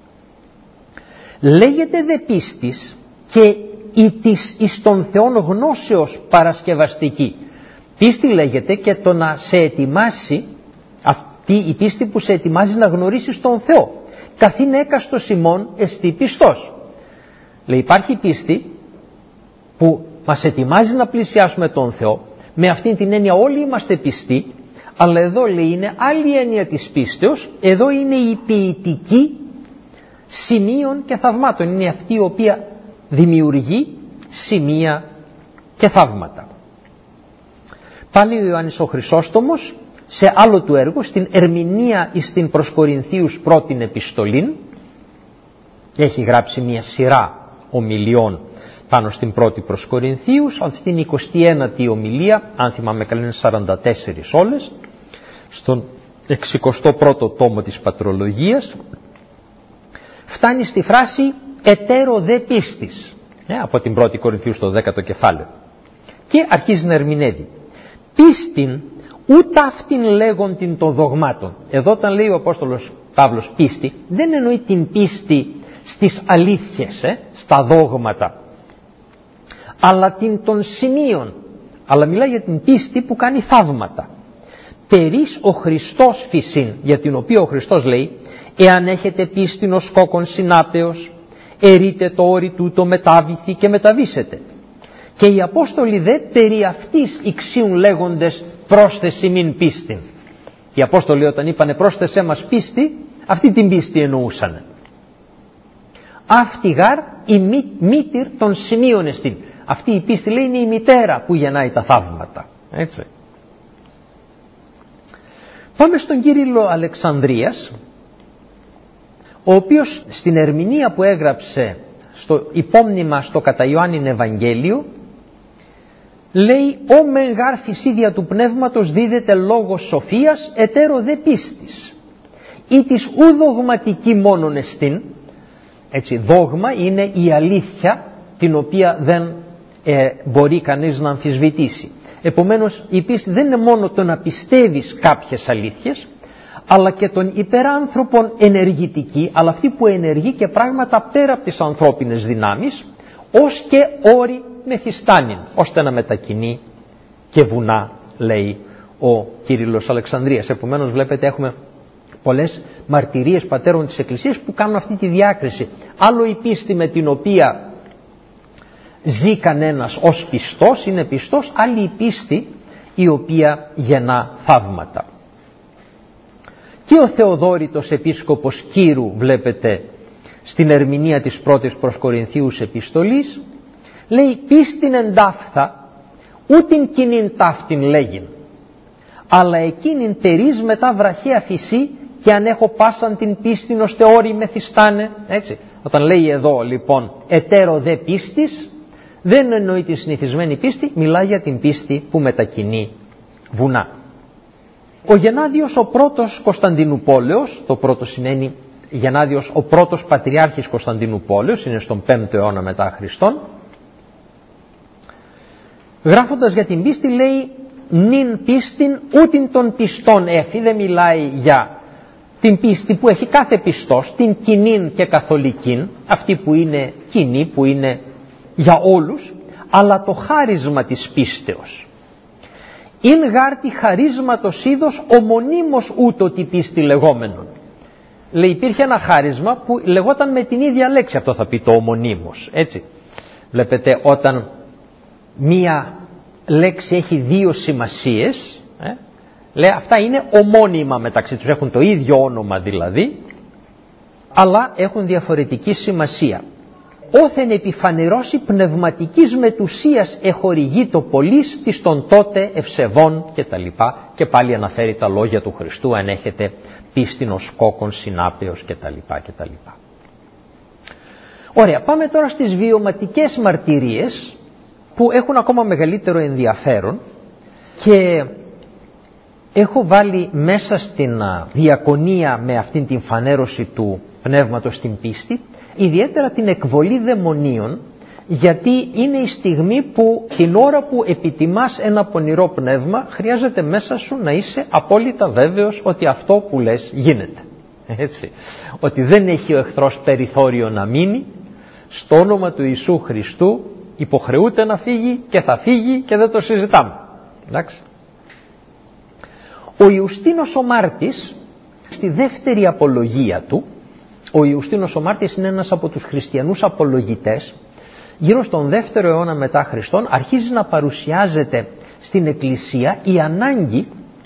Λέγεται δε πίστης και η της εις των Θεών γνώσεως παρασκευαστική. Πίστη λέγεται και το να σε ετοιμάσει, αυτή η πίστη που σε ετοιμάζει να γνωρίσεις τον Θεό. Καθήν έκαστος ημών εστι πιστός. Λέει, υπάρχει πίστη που μας ετοιμάζει να πλησιάσουμε τον Θεό. Με αυτήν την έννοια όλοι είμαστε πιστοί, αλλά εδώ λέει είναι άλλη έννοια της πίστεως. Εδώ είναι η ποιητική σημείων και θαυμάτων. Είναι αυτή η οποία δημιουργεί σημεία και θαύματα. Πάλι ο Ιωάννης ο Χρυσόστομος σε άλλο του έργο, στην ερμηνεία εις την προς Κορινθίους πρώτην επιστολήν, έχει γράψει μια σειρά ομιλιών πάνω στην πρώτη προς Κορινθίους. Αυτή είναι η 21η ομιλία, αν θυμάμαι καλά είναι 44 όλες, στον 61ο τόμο της Πατρολογίας. Φτάνει στη φράση «ετέρω δε πίστης», από την πρώτη Κορινθίους στο 10ο κεφάλαιο, και αρχίζει να ερμηνεύει. Πίστην ούτε αυτήν λέγοντιν των δογμάτων. Εδώ όταν λέει ο Απόστολος Παύλος πίστη, δεν εννοεί την πίστη στις αλήθειες, στα δόγματα, αλλά την των σημείων. Αλλά μιλάει για την πίστη που κάνει θαύματα. Τερής ο Χριστός φυσίν, για την οποία ο Χριστός λέει, εάν έχετε πίστην ως κόκκον συνάπεως, ερείτε το όρι τούτο μετάβηθη και μεταβήσετε. Και οι Απόστολοι δε περί αυτής ηξίουν λέγοντες πρόσθεση μην πίστην. Οι Απόστολοι όταν είπανε πρόσθεσέ μας πίστη, αυτή την πίστη εννοούσαν. Αυτή γάρ η μήτηρ των σημείων εστίν. Αυτή η πίστη λέει είναι η μητέρα που γεννάει τα θαύματα. Έτσι. Πάμε στον Κύριλλο Αλεξανδρίας, ο οποίος στην ερμηνεία που έγραψε στο υπόμνημα στο κατά Ιωάννην Ευαγγέλιο, λέει «Ο μεν γάρ φυσίδια του πνεύματος δίδεται λόγος σοφίας, ετέρω δε πίστης. Ή της ου δογματική μόνον εστίν». Έτσι, δόγμα είναι η αλήθεια την οποία δεν μπορεί κανείς να αμφισβητήσει. Επομένως η πίστη δεν είναι μόνο το να πιστεύεις κάποιες αλήθειες, αλλά και τον υπεράνθρωπον ενεργητική, αλλά αυτή που ενεργεί και πράγματα πέρα από τις ανθρώπινες δυνάμεις, ως και όρη μεθυστάνην, ώστε να μετακινεί και βουνά, λέει ο Κύριλλος Αλεξανδρίας. Επομένως βλέπετε έχουμε πολλές μαρτυρίες πατέρων της Εκκλησίας που κάνουν αυτή τη διάκριση. Άλλο η πίστη με την οποία ζει κανένας ως πιστός, είναι πιστός, άλλη η πίστη η οποία γεννά θαύματα. Και ο Θεοδόρητος επίσκοπος Κύρου, βλέπετε στην ερμηνεία της πρώτης προς Κορινθίους επιστολής, λέει πίστην εντάφθα ούτην κοινήν ταύτην λέγειν, αλλά εκείνην τερείς μετά βραχαία φυσή και αν έχω πάσαν την πίστην ώστε όροι μεθυστάνε. Έτσι. Όταν λέει εδώ λοιπόν ετέρω δε πίστης, δεν εννοεί τη συνηθισμένη πίστη, μιλάει για την πίστη που μετακινεί βουνά. Ο Γενάδιος ο πρώτος Κωνσταντινουπόλεως, το πρώτο σημαίνει Γενάδιος ο πρώτος πατριάρχης Κωνσταντινουπόλεως, είναι στον 5ο αιώνα μετά Χριστόν, γράφοντας για την πίστη λέει νυν πίστην ούτην των πιστών έφη, δεν μιλάει για την πίστη που έχει κάθε πιστός, την κοινήν και καθολικήν, αυτή που είναι κοινή, που είναι για όλους, αλλά το χάρισμα της πίστεως. «Ειν γάρτη χαρίσματος είδος ομονίμως ούτω τη πίστη λεγόμενον». Λέει υπήρχε ένα χάρισμα που λεγόταν με την ίδια λέξη, αυτό θα πει το ομονίμως, έτσι. Βλέπετε όταν μία λέξη έχει δύο σημασίες, λέει αυτά είναι ομώνυμα μεταξύ τους, έχουν το ίδιο όνομα δηλαδή, αλλά έχουν διαφορετική σημασία. Όθεν επιφανερώσει πνευματικής μετουσίας εχορηγεί το πολύς της των τότε ευσεβών και τα λοιπά, και πάλι αναφέρει τα λόγια του Χριστού αν έχετε πίστην ως κόκκον συνάπεως και τα λοιπά και τα λοιπά. Ωραία, πάμε τώρα στις βιωματικές μαρτυρίες που έχουν ακόμα μεγαλύτερο ενδιαφέρον και έχω βάλει μέσα στην διακονία με αυτήν την φανέρωση του πνεύματος στην πίστη ιδιαίτερα την εκβολή δαιμονίων, γιατί είναι η στιγμή που την ώρα που επιτιμάς ένα πονηρό πνεύμα χρειάζεται μέσα σου να είσαι απόλυτα βέβαιος ότι αυτό που λες γίνεται. Έτσι. Ότι δεν έχει ο εχθρός περιθώριο να μείνει, στο όνομα του Ιησού Χριστού υποχρεούται να φύγει και θα φύγει και δεν το συζητάμε. Εντάξει. Ο Ιουστίνος ο Μάρτης, στη δεύτερη απολογία του, ο Ιουστίνος ο Μάρτης είναι ένας από τους χριστιανούς απολογητές, γύρω στον 2ο αιώνα μετά Χριστόν αρχίζει να παρουσιάζεται στην Εκκλησία η ανάγκη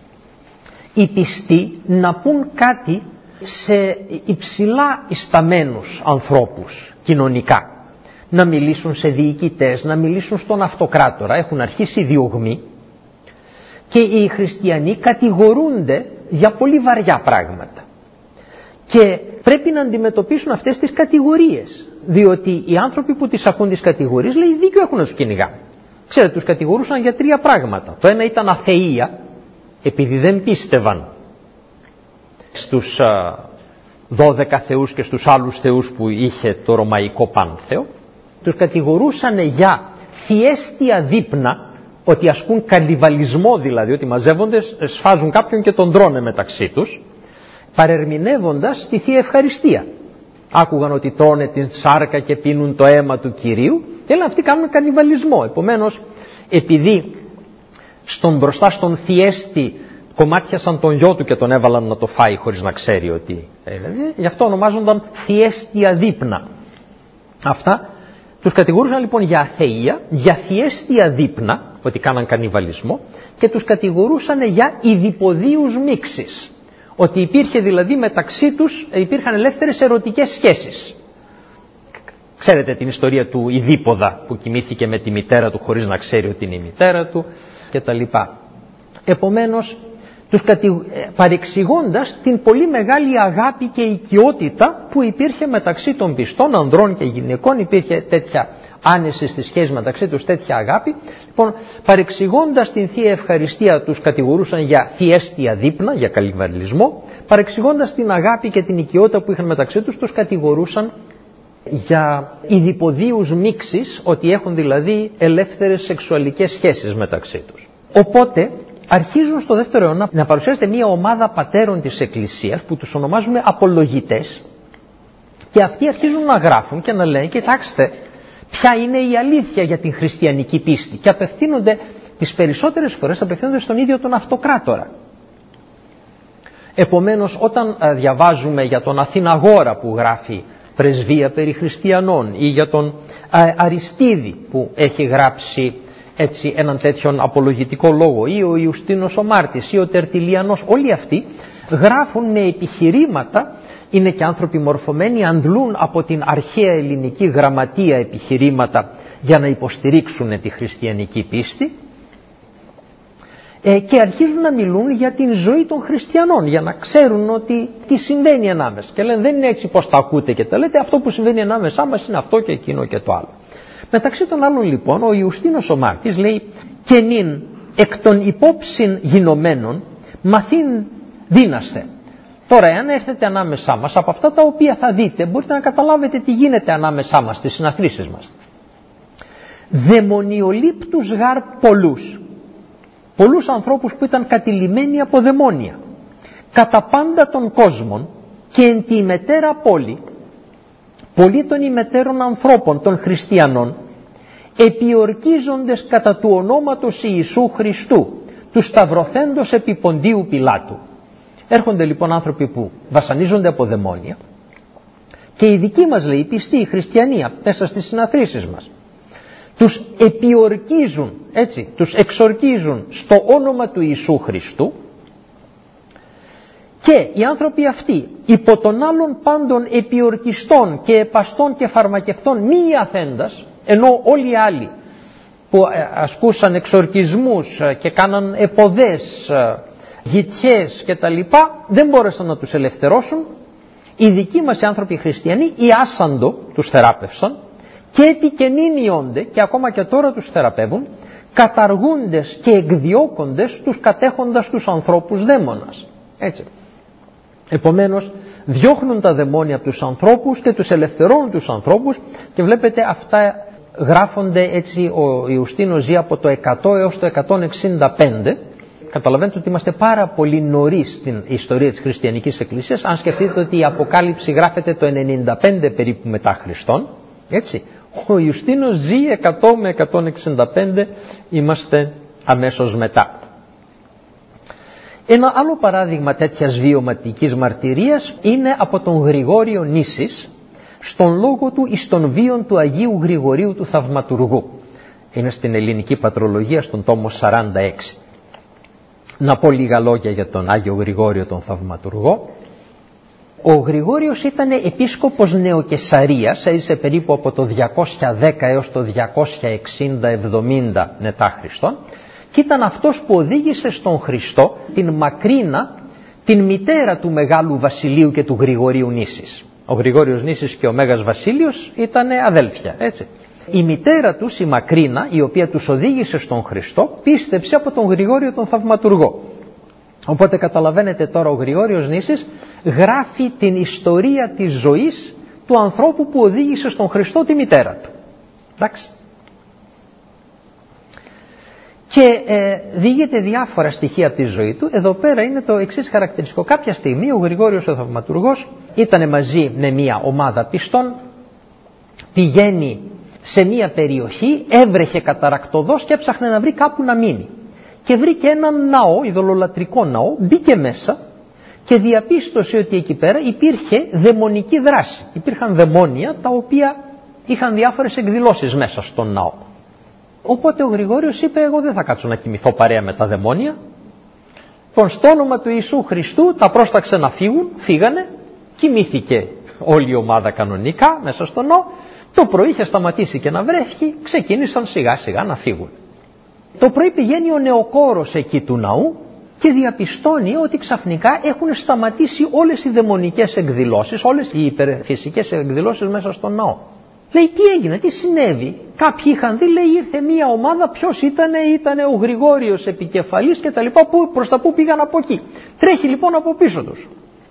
οι πιστοί να πούν κάτι σε υψηλά ισταμένους ανθρώπους κοινωνικά. Να μιλήσουν σε διοικητές, να μιλήσουν στον αυτοκράτορα. Έχουν αρχίσει οι διωγμοί και οι χριστιανοί κατηγορούνται για πολύ βαριά πράγματα. Και πρέπει να αντιμετωπίσουν αυτές τις κατηγορίες, διότι οι άνθρωποι που τις ακούν τις κατηγορίες, λέει, δίκιο έχουν να τους κυνηγάνε. Ξέρετε, τους κατηγορούσαν για 3 πράγματα. Το ένα ήταν αθεία, επειδή δεν πίστευαν στους 12 θεούς και στους άλλους θεούς που είχε το ρωμαϊκό πάνθεο. Τους κατηγορούσαν για θιέστια δείπνα, ότι ασκούν κανιβαλισμό, δηλαδή ότι μαζεύονται, σφάζουν κάποιον και τον τρώνε μεταξύ τους, παρερμηνεύοντας τη Θεία Ευχαριστία. Άκουγαν ότι τρώνε την σάρκα και πίνουν το αίμα του Κυρίου και αυτοί κάνουν κανιβαλισμό. Επομένως, επειδή μπροστά στον θιέστη κομμάτιασαν τον γιο του και τον έβαλαν να το φάει χωρίς να ξέρει ότι έλεγε, γι' αυτό ονομάζονταν θιέστια δείπνα. Αυτά τους κατηγορούσαν λοιπόν για αθεία, για θιέστια δείπνα, ότι κάναν κανιβαλισμό, και τους κατηγορούσαν για ειδιποδίους μίξεις. Ότι υπήρχε δηλαδή μεταξύ τους, υπήρχαν ελεύθερες ερωτικές σχέσεις. Ξέρετε την ιστορία του Ειδίποδα που κοιμήθηκε με τη μητέρα του χωρίς να ξέρει ότι είναι η μητέρα του κτλ. Επομένως, παρεξηγώντας την πολύ μεγάλη αγάπη και οικειότητα που υπήρχε μεταξύ των πιστών ανδρών και γυναικών, υπήρχε τέτοια άνεση στη σχέση μεταξύ τους, τέτοια αγάπη. Λοιπόν, παρεξηγώντας την Θεία Ευχαριστία τους κατηγορούσαν για θιέστια δείπνα, για κανιβαλισμό. Παρεξηγώντας την αγάπη και την οικειότητα που είχαν μεταξύ τους, τους κατηγορούσαν για ειδιποδίους μίξεις, ότι έχουν δηλαδή ελεύθερες σεξουαλικές σχέσεις μεταξύ τους. Οπότε αρχίζουν στο 2ο αιώνα να παρουσιάζεται μια ομάδα πατέρων της Εκκλησίας που τους ονομάζουμε απολογητές, και αυτοί αρχίζουν να γράφουν και να λένε, κοιτάξτε ποια είναι η αλήθεια για την χριστιανική πίστη, και απευθύνονται, τις περισσότερες φορές απευθύνονται στον ίδιο τον αυτοκράτορα. Επομένως, όταν διαβάζουμε για τον Αθηναγόρα που γράφει πρεσβεία περί χριστιανών, ή για τον Αριστίδη που έχει γράψει έτσι έναν τέτοιον απολογητικό λόγο, ή ο Ιουστίνος ο Μάρτης ή ο Τερτιλιανός, όλοι αυτοί γράφουν με επιχειρήματα, είναι και άνθρωποι μορφωμένοι, αντλούν από την αρχαία ελληνική γραμματεία επιχειρήματα για να υποστηρίξουν τη χριστιανική πίστη, και αρχίζουν να μιλούν για την ζωή των χριστιανών, για να ξέρουν ότι τι συμβαίνει ανάμεσα. Και λένε, δεν είναι έτσι πως τα ακούτε και τα λέτε, αυτό που συμβαίνει ανάμεσά μας είναι αυτό και εκείνο και το άλλο. Μεταξύ των άλλων λοιπόν, ο Ιουστίνος ο Μάρτης λέει, και νυν εκ των υπόψιν γινωμένων μαθήν δύναστε. Τώρα, εάν έρθετε ανάμεσά μας, από αυτά τα οποία θα δείτε, μπορείτε να καταλάβετε τι γίνεται ανάμεσά μας στις συναθρήσεις μας. Δαιμονιολήπτους γαρ πολλούς ανθρώπους που ήταν κατηλημμένοι από δαιμόνια, κατά πάντα των κόσμων, και εν τη ημετέρα πόλη, πολλοί των ημετέρων ανθρώπων των χριστιανών, επιορκίζοντες κατά του ονόματος Ιησού Χριστού, του σταυρωθέντος επί Ποντίου Πιλάτου. Έρχονται λοιπόν άνθρωποι που βασανίζονται από δαιμόνια, και οι δικοί μας, λέει, οι πιστοί, οι χριστιανοί μέσα στις συναθρήσεις μας, τους επιορκίζουν, έτσι, τους εξορκίζουν στο όνομα του Ιησού Χριστού, και οι άνθρωποι αυτοί υπό των άλλων πάντων επιορκιστών και επαστών και φαρμακευτών μη αθέντας, ενώ όλοι οι άλλοι που ασκούσαν εξορκισμούς και κάναν εποδές, γητιές και τα λοιπά, δεν μπόρεσαν να τους ελευθερώσουν, οι δικοί μας οι άνθρωποι χριστιανοί οι άσαντο τους θεράπευσαν, και επικαινήνιονται, και ακόμα και τώρα τους θεραπεύουν, καταργούντες και εκδιώκοντες τους κατέχοντας τους ανθρώπους δαίμονας. Έτσι. Επομένως, διώχνουν τα δαιμόνια από τους ανθρώπους και τους ελευθερώνουν τους ανθρώπους, και βλέπετε αυτά γράφονται έτσι, ο Ιουστίνος ζει από το 100 έως το 165. Καταλαβαίνετε ότι είμαστε πάρα πολύ νωρίς στην ιστορία της χριστιανικής εκκλησίας, αν σκεφτείτε ότι η Αποκάλυψη γράφεται το 95 περίπου μετά Χριστόν, έτσι. Ο Ιουστίνος ζει 100 με 165, είμαστε αμέσως μετά. Ένα άλλο παράδειγμα τέτοιας βιωματικής μαρτυρίας είναι από τον Γρηγόριο Νήσης στον λόγο του εις των βίων του Αγίου Γρηγορίου του Θαυματουργού. Είναι στην Ελληνική Πατρολογία στον τόμο 46. Να πω λίγα λόγια για τον Άγιο Γρηγόριο τον Θαυματουργό. Ο Γρηγόριος ήταν επίσκοπος Νεοκεσαρίας, έζησε περίπου από το 210 έως το 260-70 μετά Χριστόν, και ήταν αυτός που οδήγησε στον Χριστό την Μακρίνα, την μητέρα του Μεγάλου Βασιλείου και του Γρηγορίου Νήσης. Ο Γρηγόριος Νήσης και ο Μέγας Βασίλειος ήταν αδέλφια, έτσι. Η μητέρα τους, η Μακρίνα, η οποία τους οδήγησε στον Χριστό, πίστεψε από τον Γρηγόριο τον Θαυματουργό. Οπότε καταλαβαίνετε τώρα, ο Γρηγόριος Νήσης γράφει την ιστορία της ζωής του ανθρώπου που οδήγησε στον Χριστό τη μητέρα του. Εντάξει. Και διηγείται διάφορα στοιχεία από τη ζωή του. Εδώ πέρα είναι το εξής χαρακτηριστικό. Κάποια στιγμή ο Γρηγόριος ο Θαυματουργός ήταν μαζί με μια ομάδα πιστών, πηγαίνει σε μια περιοχή, έβρεχε καταρακτωδώς και έψαχνε να βρει κάπου να μείνει. Και βρήκε έναν ναό, ειδωλολατρικό ναό, μπήκε μέσα και διαπίστωσε ότι εκεί πέρα υπήρχε δαιμονική δράση. Υπήρχαν δαιμόνια τα οποία είχαν διάφορες εκδηλώσεις μέσα στον ναό. Οπότε ο Γρηγόριος είπε, εγώ δεν θα κάτσω να κοιμηθώ παρέα με τα δαιμόνια. Λοιπόν, στο όνομα του Ιησού Χριστού τα πρόσταξε να φύγουν, φύγανε, κοιμήθηκε όλη η ομάδα κανονικά μέσα στο ναό. Το πρωί είχε σταματήσει και να βρέχει, ξεκίνησαν σιγά σιγά να φύγουν. Το πρωί πηγαίνει ο νεοκόρος εκεί του ναού και διαπιστώνει ότι ξαφνικά έχουν σταματήσει όλες οι δαιμονικές εκδηλώσεις, όλες οι υπερφυσικές εκδηλώσεις μέσα στον ναό. Λέει, τι έγινε, τι συνέβη? Κάποιοι είχαν δει, λέει, ήρθε μια ομάδα, ποιος ήταν ο Γρηγόριος επικεφαλής και τα λοιπά, προς τα που πήγαν από εκεί. Τρέχει λοιπόν από πίσω τους.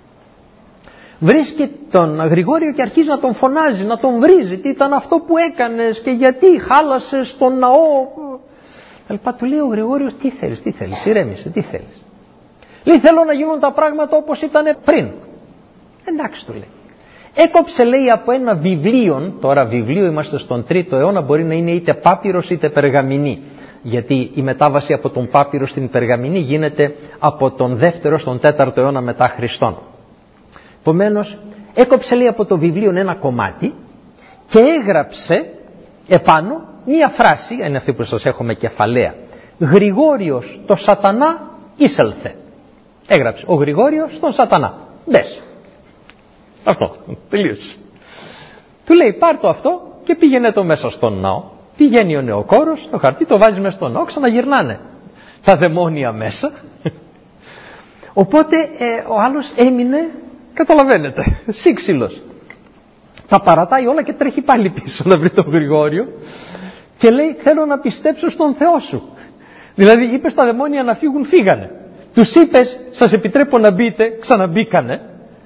Βρίσκει τον Γρηγόριο και αρχίζει να τον φωνάζει, να τον βρίζει, τι ήταν αυτό που έκανες και γιατί χάλασες τον ναό. Του λέει ο Γρηγόριος, τι θέλεις, ηρέμησε, τι θέλεις? Λέει, θέλω να γίνουν τα πράγματα όπως ήταν πριν. Εντάξει, του λέει. Έκοψε, λέει, από ένα βιβλίο, τώρα βιβλίο, είμαστε στον 3ο αιώνα, μπορεί να είναι είτε πάπυρος είτε περγαμηνή, γιατί η μετάβαση από τον πάπυρο στην περγαμηνή γίνεται από τον 2ο στον 4ο αιώνα μετά Χριστόν. Επομένως, έκοψε, λέει, από το βιβλίο ένα κομμάτι και έγραψε επάνω μία φράση, είναι αυτή που σας έχω με κεφαλαία. Γρηγόριος το σατανά εισέλθε. Έγραψε ο Γρηγόριος τον σατανά. Μπες. Αυτό, τελείωσε. Του λέει, πάρ' το αυτό και πήγαινε το μέσα στον ναό. Πηγαίνει ο νεοκόρος, το χαρτί το βάζει μέσα στον ναό, ξαναγυρνάνε τα δαιμόνια μέσα. Οπότε ο άλλος έμεινε, καταλαβαίνετε, σύξυλος. Τα παρατάει όλα και τρέχει πάλι πίσω να βρει τον Γρηγόριο και λέει, θέλω να πιστέψω στον Θεό σου. Δηλαδή είπες στα δαιμόνια να φύγουν, φύγανε. Τους είπες, σας επιτρέπω να μπείτε, ξαναμπήκανε.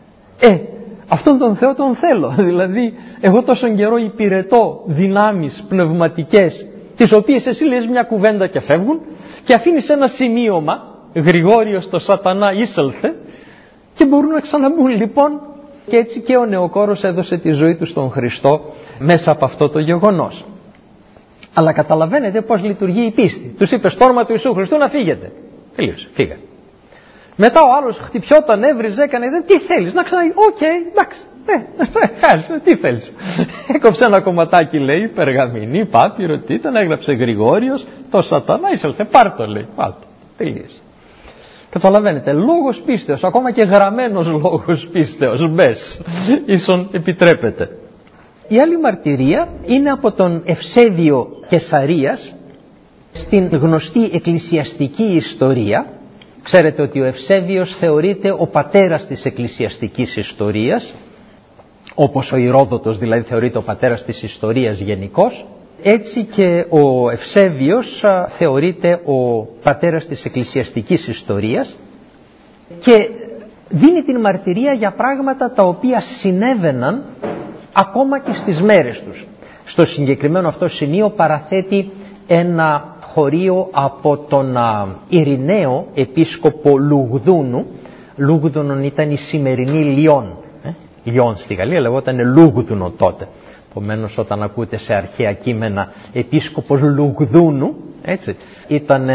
Αυτόν τον Θεό τον θέλω. Δηλαδή εγώ τόσον καιρό υπηρετώ δυνάμεις πνευματικές, τις οποίες εσύ λες μια κουβέντα και φεύγουν, και αφήνεις ένα σημείωμα, Γρηγόριος το σατανά εισέλθε, και μπορούν να ξαναμπούν. Λοιπόν, και έτσι και ο νεοκόρος έδωσε τη ζωή του στον Χριστό μέσα από αυτό το γεγονός. Αλλά καταλαβαίνετε πώς λειτουργεί η πίστη. Τους είπε στο όνομα του Ιησού Χριστού να φύγετε. Τελείωσε, φύγανε. Μετά ο άλλος χτυπιόταν, έβριζε, έκανε, τι θέλεις, να ξαναγεί, εντάξει, χάρισε, τι θέλεις. Έκοψε ένα κομματάκι, λέει, περγαμηνή, πάπυρο, τι ήταν, έγραψε Γρηγόριος, το σατανά εισέλθε, πάρ' το, λέει, πάρ' το, τελείωσε. Καταλαβαίνετε, λόγος πίστεως, ακόμα και γραμμένος λόγος πίστεως, μπες, ίσον επιτρέπεται. Η άλλη μαρτυρία είναι από τον Ευσέβιο Κεσαρίας στην γνωστή εκκλησιαστική ιστορία. Ξέρετε ότι ο Ευσέβιος θεωρείται ο πατέρας της εκκλησιαστικής ιστορίας, όπως ο Ηρόδοτος δηλαδή θεωρείται ο πατέρας της ιστορίας γενικώς. Έτσι και ο Ευσέβιος θεωρείται ο πατέρας της εκκλησιαστικής ιστορίας και δίνει την μαρτυρία για πράγματα τα οποία συνέβαιναν ακόμα και στις μέρες τους. Στο συγκεκριμένο αυτό σημείο παραθέτει ένα χωρίο από τον Ειρηναίο επίσκοπο Λουγδούνου. Λουγδούνον ήταν η σημερινή Λιόν. Λιόν στη Γαλλία λεγόταν Λουγδούνο τότε. Επομένως όταν ακούτε σε αρχαία κείμενα επίσκοπος Λουγδούνου, έτσι, ήταν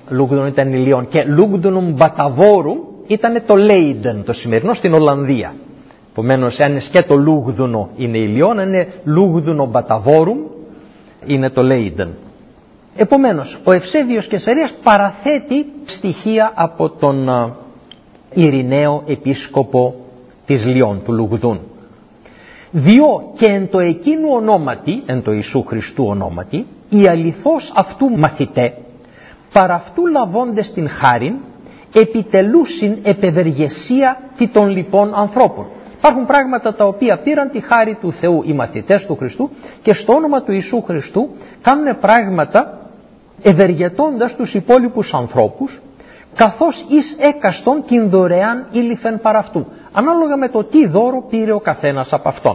Λούγδουνο ήταν ηλιών και Λούγδουνουμ Μπαταβόρουμ ήταν το Λέιντεν, το σημερινό στην Ολλανδία. Επομένως, αν είναι σκέτο Λούγδουνο είναι ηλιών, αν είναι Λούγδουνο Μπαταβόρουμ είναι το Λέιντεν. Επομένως, ο Ευσέβιος Κεσαρίας παραθέτει στοιχεία από τον Ειρηναίο επίσκοπο της Λιών, του Λουγδούν. Διό και εν το εκείνου ονόματι, εν το Ιησού Χριστού ονόματι, οι αληθώς αυτού μαθητέ, παρά αυτού λαβώντες την χάριν, επιτελούσιν επευεργεσία τι των λοιπών ανθρώπων. Υπάρχουν πράγματα τα οποία πήραν τη χάρη του Θεού οι μαθητές του Χριστού και στο όνομα του Ιησού Χριστού κάνουν πράγματα ευεργετώντας τους υπόλοιπους ανθρώπους, καθώς εις έκαστον την δωρεάν ήλιφεν παρά αυτού, ανάλογα με το τι δώρο πήρε ο καθένας από αυτόν.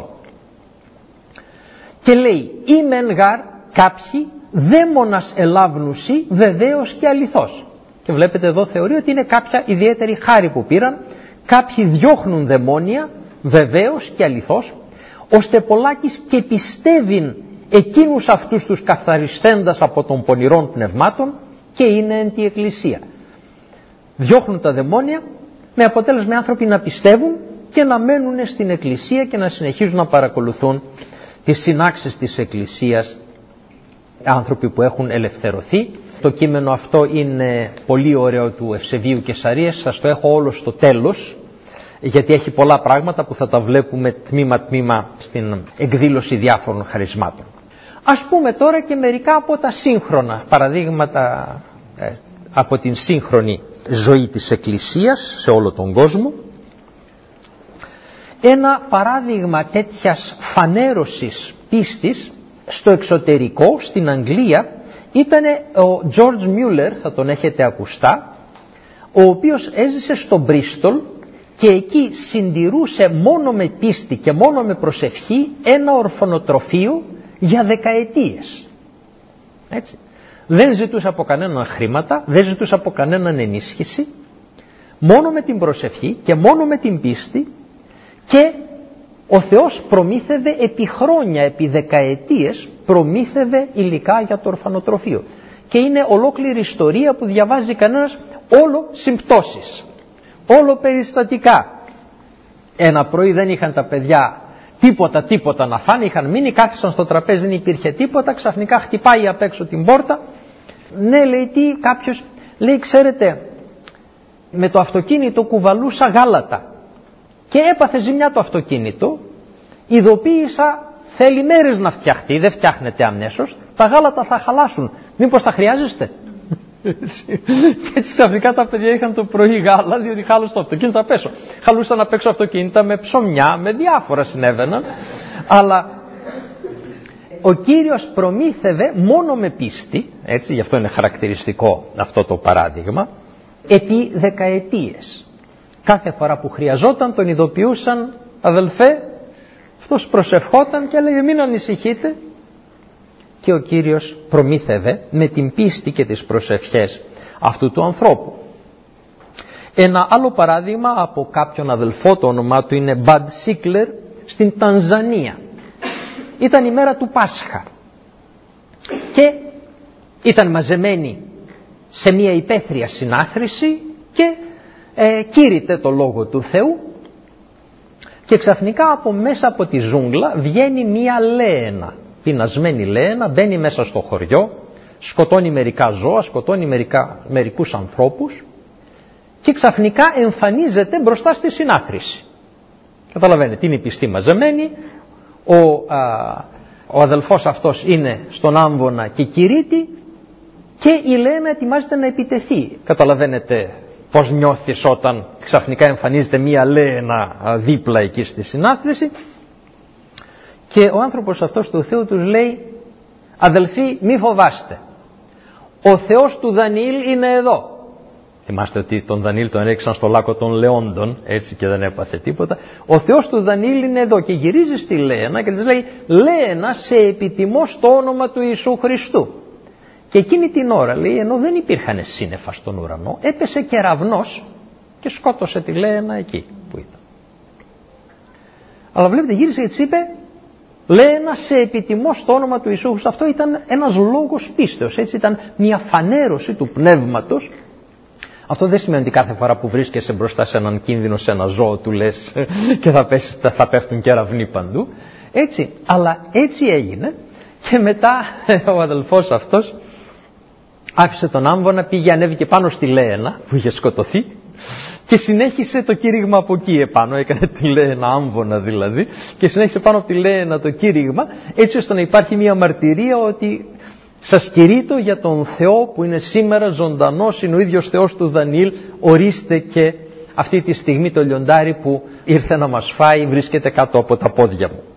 Και λέει, «Ή μεν γαρ κάποιοι δαίμονας ελάβνουσι βεβαίως και αληθώς». Και βλέπετε εδώ θεωρεί ότι είναι κάποια ιδιαίτερη χάρη που πήραν, κάποιοι διώχνουν δαιμόνια βεβαίως και αληθώς, ώστε πολλάκις και πιστεύειν εκείνους αυτούς τους καθαριστέντας από των πονηρών πνευμάτων και είναι εν τη εκκλησία. Διώχνουν τα δαιμόνια με αποτέλεσμα οι άνθρωποι να πιστεύουν και να μένουν στην εκκλησία και να συνεχίζουν να παρακολουθούν τις συνάξεις της εκκλησίας, άνθρωποι που έχουν ελευθερωθεί. Το κείμενο αυτό είναι πολύ ωραίο του Ευσεβίου Κεσαρίας, σας το έχω όλο στο τέλος, γιατί έχει πολλά πράγματα που θα τα βλέπουμε τμήμα-τμήμα στην εκδήλωση διάφορων χαρισμάτων. Ας πούμε τώρα και μερικά από τα σύγχρονα παραδείγματα από την σύγχρονη ζωή της Εκκλησίας σε όλο τον κόσμο. Ένα παράδειγμα τέτοιας φανέρωσης πίστης στο εξωτερικό, στην Αγγλία, ήταν ο George Mueller, θα τον έχετε ακουστά, ο οποίος έζησε στο Μπρίστολ και εκεί συντηρούσε μόνο με πίστη και μόνο με προσευχή ένα ορφανοτροφείο για δεκαετίες. Έτσι. Δεν ζητούσε από κανέναν χρήματα, δεν ζητούσε από κανέναν ενίσχυση, μόνο με την προσευχή και μόνο με την πίστη, και ο Θεός προμήθευε επί χρόνια, επί δεκαετίες, προμήθευε υλικά για το ορφανοτροφείο. Και είναι ολόκληρη ιστορία που διαβάζει κανένας, όλο συμπτώσεις, όλο περιστατικά. Ένα πρωί δεν είχαν τα παιδιά τίποτα να φάνε, είχαν μείνει, κάθισαν στο τραπέζι, δεν υπήρχε τίποτα, ξαφνικά χτυπάει απ' έξω την πόρτα. Ναι, λέει, τι, κάποιος, λέει, ξέρετε, με το αυτοκίνητο κουβαλούσα γάλατα και έπαθε ζημιά το αυτοκίνητο, ειδοποίησα, θέλει μέρες να φτιαχτεί, δεν φτιάχνεται αμέσως, τα γάλατα θα χαλάσουν, μήπως τα χρειάζεστε? Και έτσι ξαφνικά τα παιδιά είχαν το πρωί γάλα, διότι χάλωσε το αυτοκίνητο απ' έξω. Χαλούσαν απ' έξω αυτοκίνητα με ψωμιά, με διάφορα συνέβαιναν, αλλά ο Κύριος προμήθευε μόνο με πίστη, έτσι, γι' αυτό είναι χαρακτηριστικό αυτό το παράδειγμα, επί δεκαετίες. Κάθε φορά που χρειαζόταν τον ειδοποιούσαν, αδελφέ, αυτός προσευχόταν και έλεγε μην ανησυχείτε, και ο Κύριος προμήθευε με την πίστη και τις προσευχές αυτού του ανθρώπου. Ένα άλλο παράδειγμα από κάποιον αδελφό, το όνομά του είναι Μπαντ Σίκλερ, στην Τανζανία. Ήταν η μέρα του Πάσχα και ήταν μαζεμένοι σε μια υπαίθρια συνάθρηση και κήρυτε το Λόγο του Θεού, και ξαφνικά από μέσα από τη ζούγκλα βγαίνει μια λέαινα, πεινασμένη λέαινα, μπαίνει μέσα στο χωριό, σκοτώνει μερικά ζώα, σκοτώνει μερικούς ανθρώπους και ξαφνικά εμφανίζεται μπροστά στη συνάθρηση. Καταλαβαίνετε, είναι οι πιστοί μαζεμένοι, ο αδελφός αυτός είναι στον άμβονα και κηρύττει και η λέαινα ετοιμάζεται να επιτεθεί. Καταλαβαίνετε πώς νιώθεις όταν ξαφνικά εμφανίζεται μία λέαινα δίπλα εκεί στη συνάθρηση, και ο άνθρωπος αυτός του Θεού τους λέει, αδελφοί, μη φοβάστε, ο Θεός του Δανιήλ είναι εδώ. Θυμάστε ότι τον Δανιήλ τον έριξαν στο λάκκο των λεόντων, έτσι, και δεν έπαθε τίποτα. Ο Θεός του Δανιήλ είναι εδώ, και γυρίζει στη λέαινα και της λέει, λέαινα, σε επιτιμώ στο όνομα του Ιησού Χριστού. Και εκείνη την ώρα, λέει, ενώ δεν υπήρχαν σύννεφα στον ουρανό, έπεσε κεραυνός και σκότωσε τη λέαινα εκεί που ήταν. Αλλά βλέπετε, γύρισε και της είπε, Λέενα, σε επιτιμώ στο όνομα του Ιησού Χριστού. Αυτό ήταν ένας λόγος πίστεως, έτσι, ήταν μια φανέρωση του πνεύματος. Αυτό δεν σημαίνει ότι κάθε φορά που βρίσκεσαι μπροστά σε έναν κίνδυνο, σε ένα ζώο, του λες και θα πέφτουν κεραυνοί παντού. Έτσι, αλλά έτσι έγινε. Και μετά ο αδελφός αυτός άφησε τον άμβονα, πήγε, ανέβηκε πάνω στη Λέενα που είχε σκοτωθεί και συνέχισε το κήρυγμα από εκεί επάνω. Έκανε τη Λέενα, άμβονα δηλαδή, και συνέχισε πάνω από τη Λέενα το κήρυγμα, έτσι ώστε να υπάρχει μια μαρτυρία ότι σας κηρύττω για τον Θεό που είναι σήμερα ζωντανός, είναι ο ίδιος Θεός του Δανιήλ, ορίστε και αυτή τη στιγμή το λιοντάρι που ήρθε να μας φάει βρίσκεται κάτω από τα πόδια μου.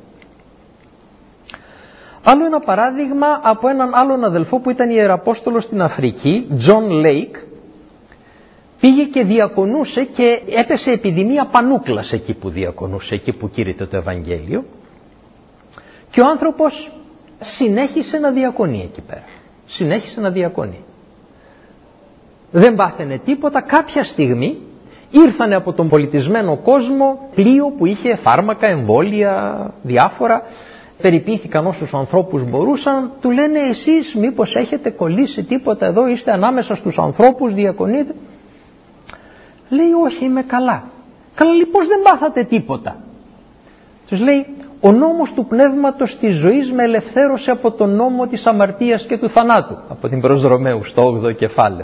Άλλο ένα παράδειγμα από έναν άλλον αδελφό που ήταν ιεραπόστολος στην Αφρική, John Lake. Πήγε και διακονούσε και έπεσε επιδημία πανούκλας εκεί που διακονούσε, εκεί που κήρυτε το Ευαγγέλιο. Και ο άνθρωπος συνέχισε να διακονεί εκεί πέρα. Συνέχισε να διακονεί. Δεν πάθαινε τίποτα. Κάποια στιγμή ήρθανε από τον πολιτισμένο κόσμο πλοίο που είχε φάρμακα, εμβόλια, διάφορα. Περιποιήθηκαν όσους ανθρώπους μπορούσαν. Του λένε, εσείς μήπως έχετε κολλήσει τίποτα εδώ, είστε ανάμεσα στους ανθρώπους, διακονείτε? Λέει, όχι, είμαι καλά. Καλά, λοιπόν, δεν πάθατε τίποτα. Τους λέει, ο νόμος του πνεύματος της ζωής με ελευθέρωσε από τον νόμο της αμαρτίας και του θανάτου. Από την προς Ρωμαίου στο 8ο κεφάλαιο.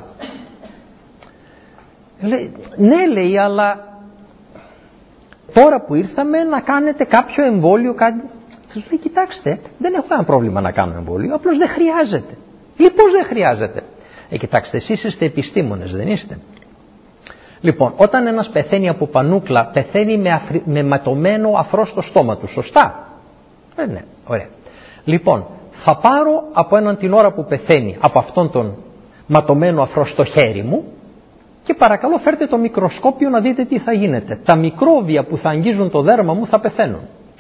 Λέει, ναι, λέει, αλλά τώρα που ήρθαμε να κάνετε κάποιο εμβόλιο, κάτι... Τους λέει, κοιτάξτε, δεν έχω κανένα πρόβλημα να κάνω εμβόλιο, απλώς δεν χρειάζεται. Λοιπόν, δεν χρειάζεται. Κοιτάξτε, εσείς είστε επιστήμονες, δεν είστε? Λοιπόν, όταν ένας πεθαίνει από πανούκλα, πεθαίνει με ματωμένο αφρό στο στόμα του, σωστά? Ναι, ωραία. Λοιπόν, θα πάρω από έναν την ώρα που πεθαίνει από αυτόν τον ματωμένο αφρό στο χέρι μου και παρακαλώ φέρτε το μικροσκόπιο να δείτε τι θα γίνεται. Τα μικρόβια που θα αγγίζουν το δέρμα μου θα πεθαίνουν.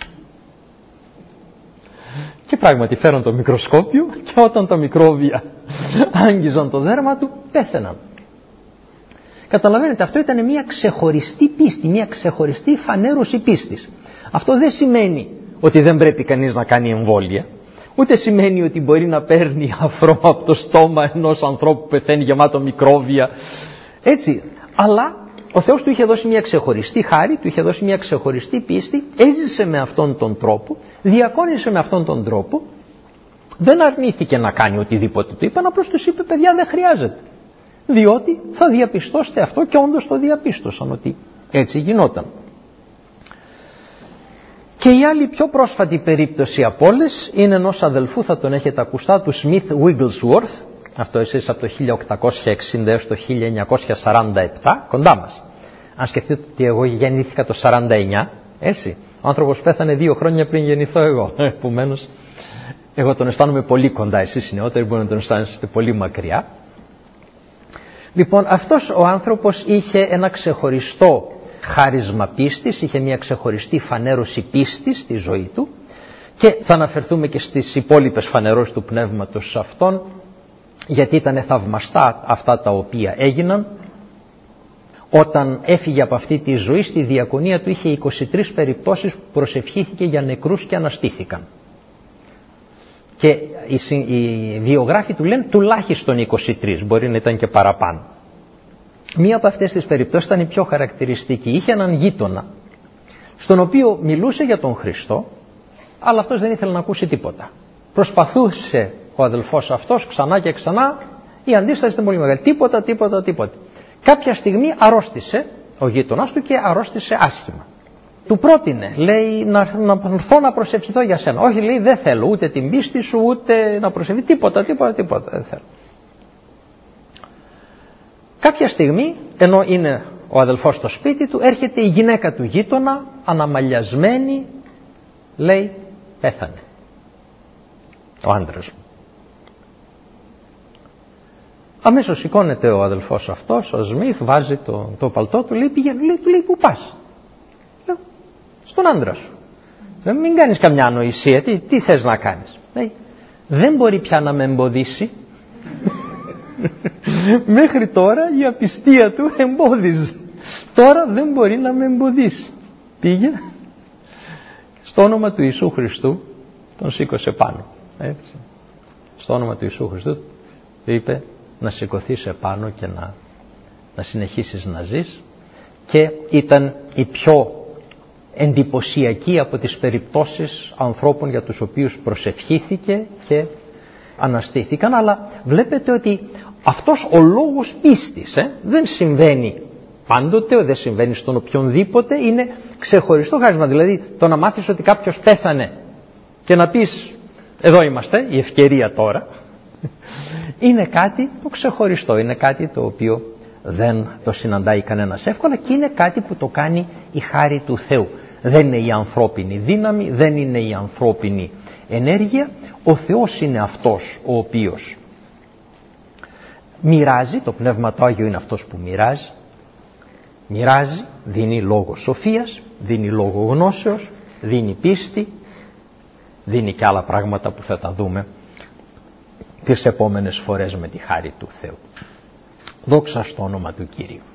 Και πράγματι φέραν το μικροσκόπιο και όταν τα μικρόβια άγγιζαν το δέρμα του, πέθαιναν. Καταλαβαίνετε, αυτό ήταν μια ξεχωριστή πίστη, μια ξεχωριστή φανέρωση πίστης. Αυτό δεν σημαίνει ότι δεν πρέπει κανείς να κάνει εμβόλια, ούτε σημαίνει ότι μπορεί να παίρνει αφρό από το στόμα ενός ανθρώπου που πεθαίνει γεμάτο μικρόβια. Έτσι, αλλά ο Θεός του είχε δώσει μια ξεχωριστή χάρη, του είχε δώσει μια ξεχωριστή πίστη, έζησε με αυτόν τον τρόπο, διακόνησε με αυτόν τον τρόπο, δεν αρνήθηκε να κάνει οτιδήποτε του είπαν, απλώς τους είπε, παιδιά, δεν χρειάζεται. Διότι θα διαπιστώσετε αυτό και όντως το διαπίστωσαν ότι έτσι γινόταν. Και η άλλη πιο πρόσφατη περίπτωση από όλες είναι ενός αδελφού, θα τον έχετε ακουστά, του Smith Wigglesworth. Αυτό εσείς από το 1860 έως το 1947, κοντά μας. Αν σκεφτείτε ότι εγώ γεννήθηκα το 49, έτσι. Ο άνθρωπος πέθανε 2 χρόνια πριν γεννηθώ εγώ. Επομένως, εγώ τον αισθάνομαι πολύ κοντά, εσείς οι νεότεροι μπορεί να τον αισθάνεστε πολύ μακριά. Λοιπόν, αυτός ο άνθρωπος είχε ένα ξεχωριστό χάρισμα πίστης, είχε μια ξεχωριστή φανέρωση πίστης στη ζωή του και θα αναφερθούμε και στις υπόλοιπες φανερώσεις του πνεύματος αυτών, γιατί ήταν θαυμαστά αυτά τα οποία έγιναν. Όταν έφυγε από αυτή τη ζωή, στη διακονία του είχε 23 περιπτώσεις που προσευχήθηκε για νεκρούς και αναστήθηκαν. Και οι βιογράφοι του λένε τουλάχιστον 23, μπορεί να ήταν και παραπάνω. Μία από αυτές τις περιπτώσεις ήταν η πιο χαρακτηριστική. Είχε έναν γείτονα, στον οποίο μιλούσε για τον Χριστό, αλλά αυτός δεν ήθελε να ακούσει τίποτα. Προσπαθούσε ο αδελφός αυτός ξανά και ξανά, η αντίσταση ήταν πολύ μεγάλη. Τίποτα. Κάποια στιγμή αρρώστησε ο γείτονας του και αρρώστησε άσχημα. Του πρότεινε, λέει, να έρθω να προσευχηθώ για σένα. Όχι, λέει, δεν θέλω ούτε την πίστη σου, ούτε να προσευχηθεί, τίποτα, δεν θέλω. Κάποια στιγμή, ενώ είναι ο αδελφός στο σπίτι του, έρχεται η γυναίκα του γείτονα, αναμαλιασμένη, λέει, πέθανε ο άντρας μου. Αμέσως σηκώνεται ο αδελφός αυτός, ο Σμιθ, βάζει το παλτό του, λέει, του λέει, πού πας? Λέω, στον άντρα σου. Μην κάνεις καμιά ανοησία, τι θες να κάνεις? Λέει, δεν μπορεί πια να με εμποδίσει. Μέχρι τώρα η απιστία του εμπόδιζε. Τώρα δεν μπορεί να με εμποδίσει. Πήγε στο όνομα του Ιησού Χριστού, τον σήκωσε πάνω. Έτσι. Στο όνομα του Ιησού Χριστού είπε να σηκωθείς επάνω και να συνεχίσεις να ζεις, και ήταν η πιο εντυπωσιακή από τις περιπτώσεις ανθρώπων για τους οποίους προσευχήθηκε και αναστήθηκαν. Αλλά βλέπετε ότι αυτός ο λόγος πίστης δεν συμβαίνει πάντοτε, δεν συμβαίνει στον οποιονδήποτε, είναι ξεχωριστό χάρισμα. Δηλαδή το να μάθεις ότι κάποιος πέθανε και να πεις εδώ είμαστε, η ευκαιρία τώρα, είναι κάτι το ξεχωριστό, είναι κάτι το οποίο δεν το συναντάει κανένας εύκολα, και είναι κάτι που το κάνει η χάρη του Θεού. Δεν είναι η ανθρώπινη δύναμη, δεν είναι η ανθρώπινη ενέργεια. Ο Θεός είναι αυτός ο οποίος μοιράζει, το Πνεύμα το Άγιο είναι αυτός που μοιράζει, δίνει λόγο σοφίας, δίνει λόγο γνώσεως, δίνει πίστη, δίνει και άλλα πράγματα που θα τα δούμε τις επόμενες φορές με τη χάρη του Θεού. Δόξα στο όνομα του Κυρίου.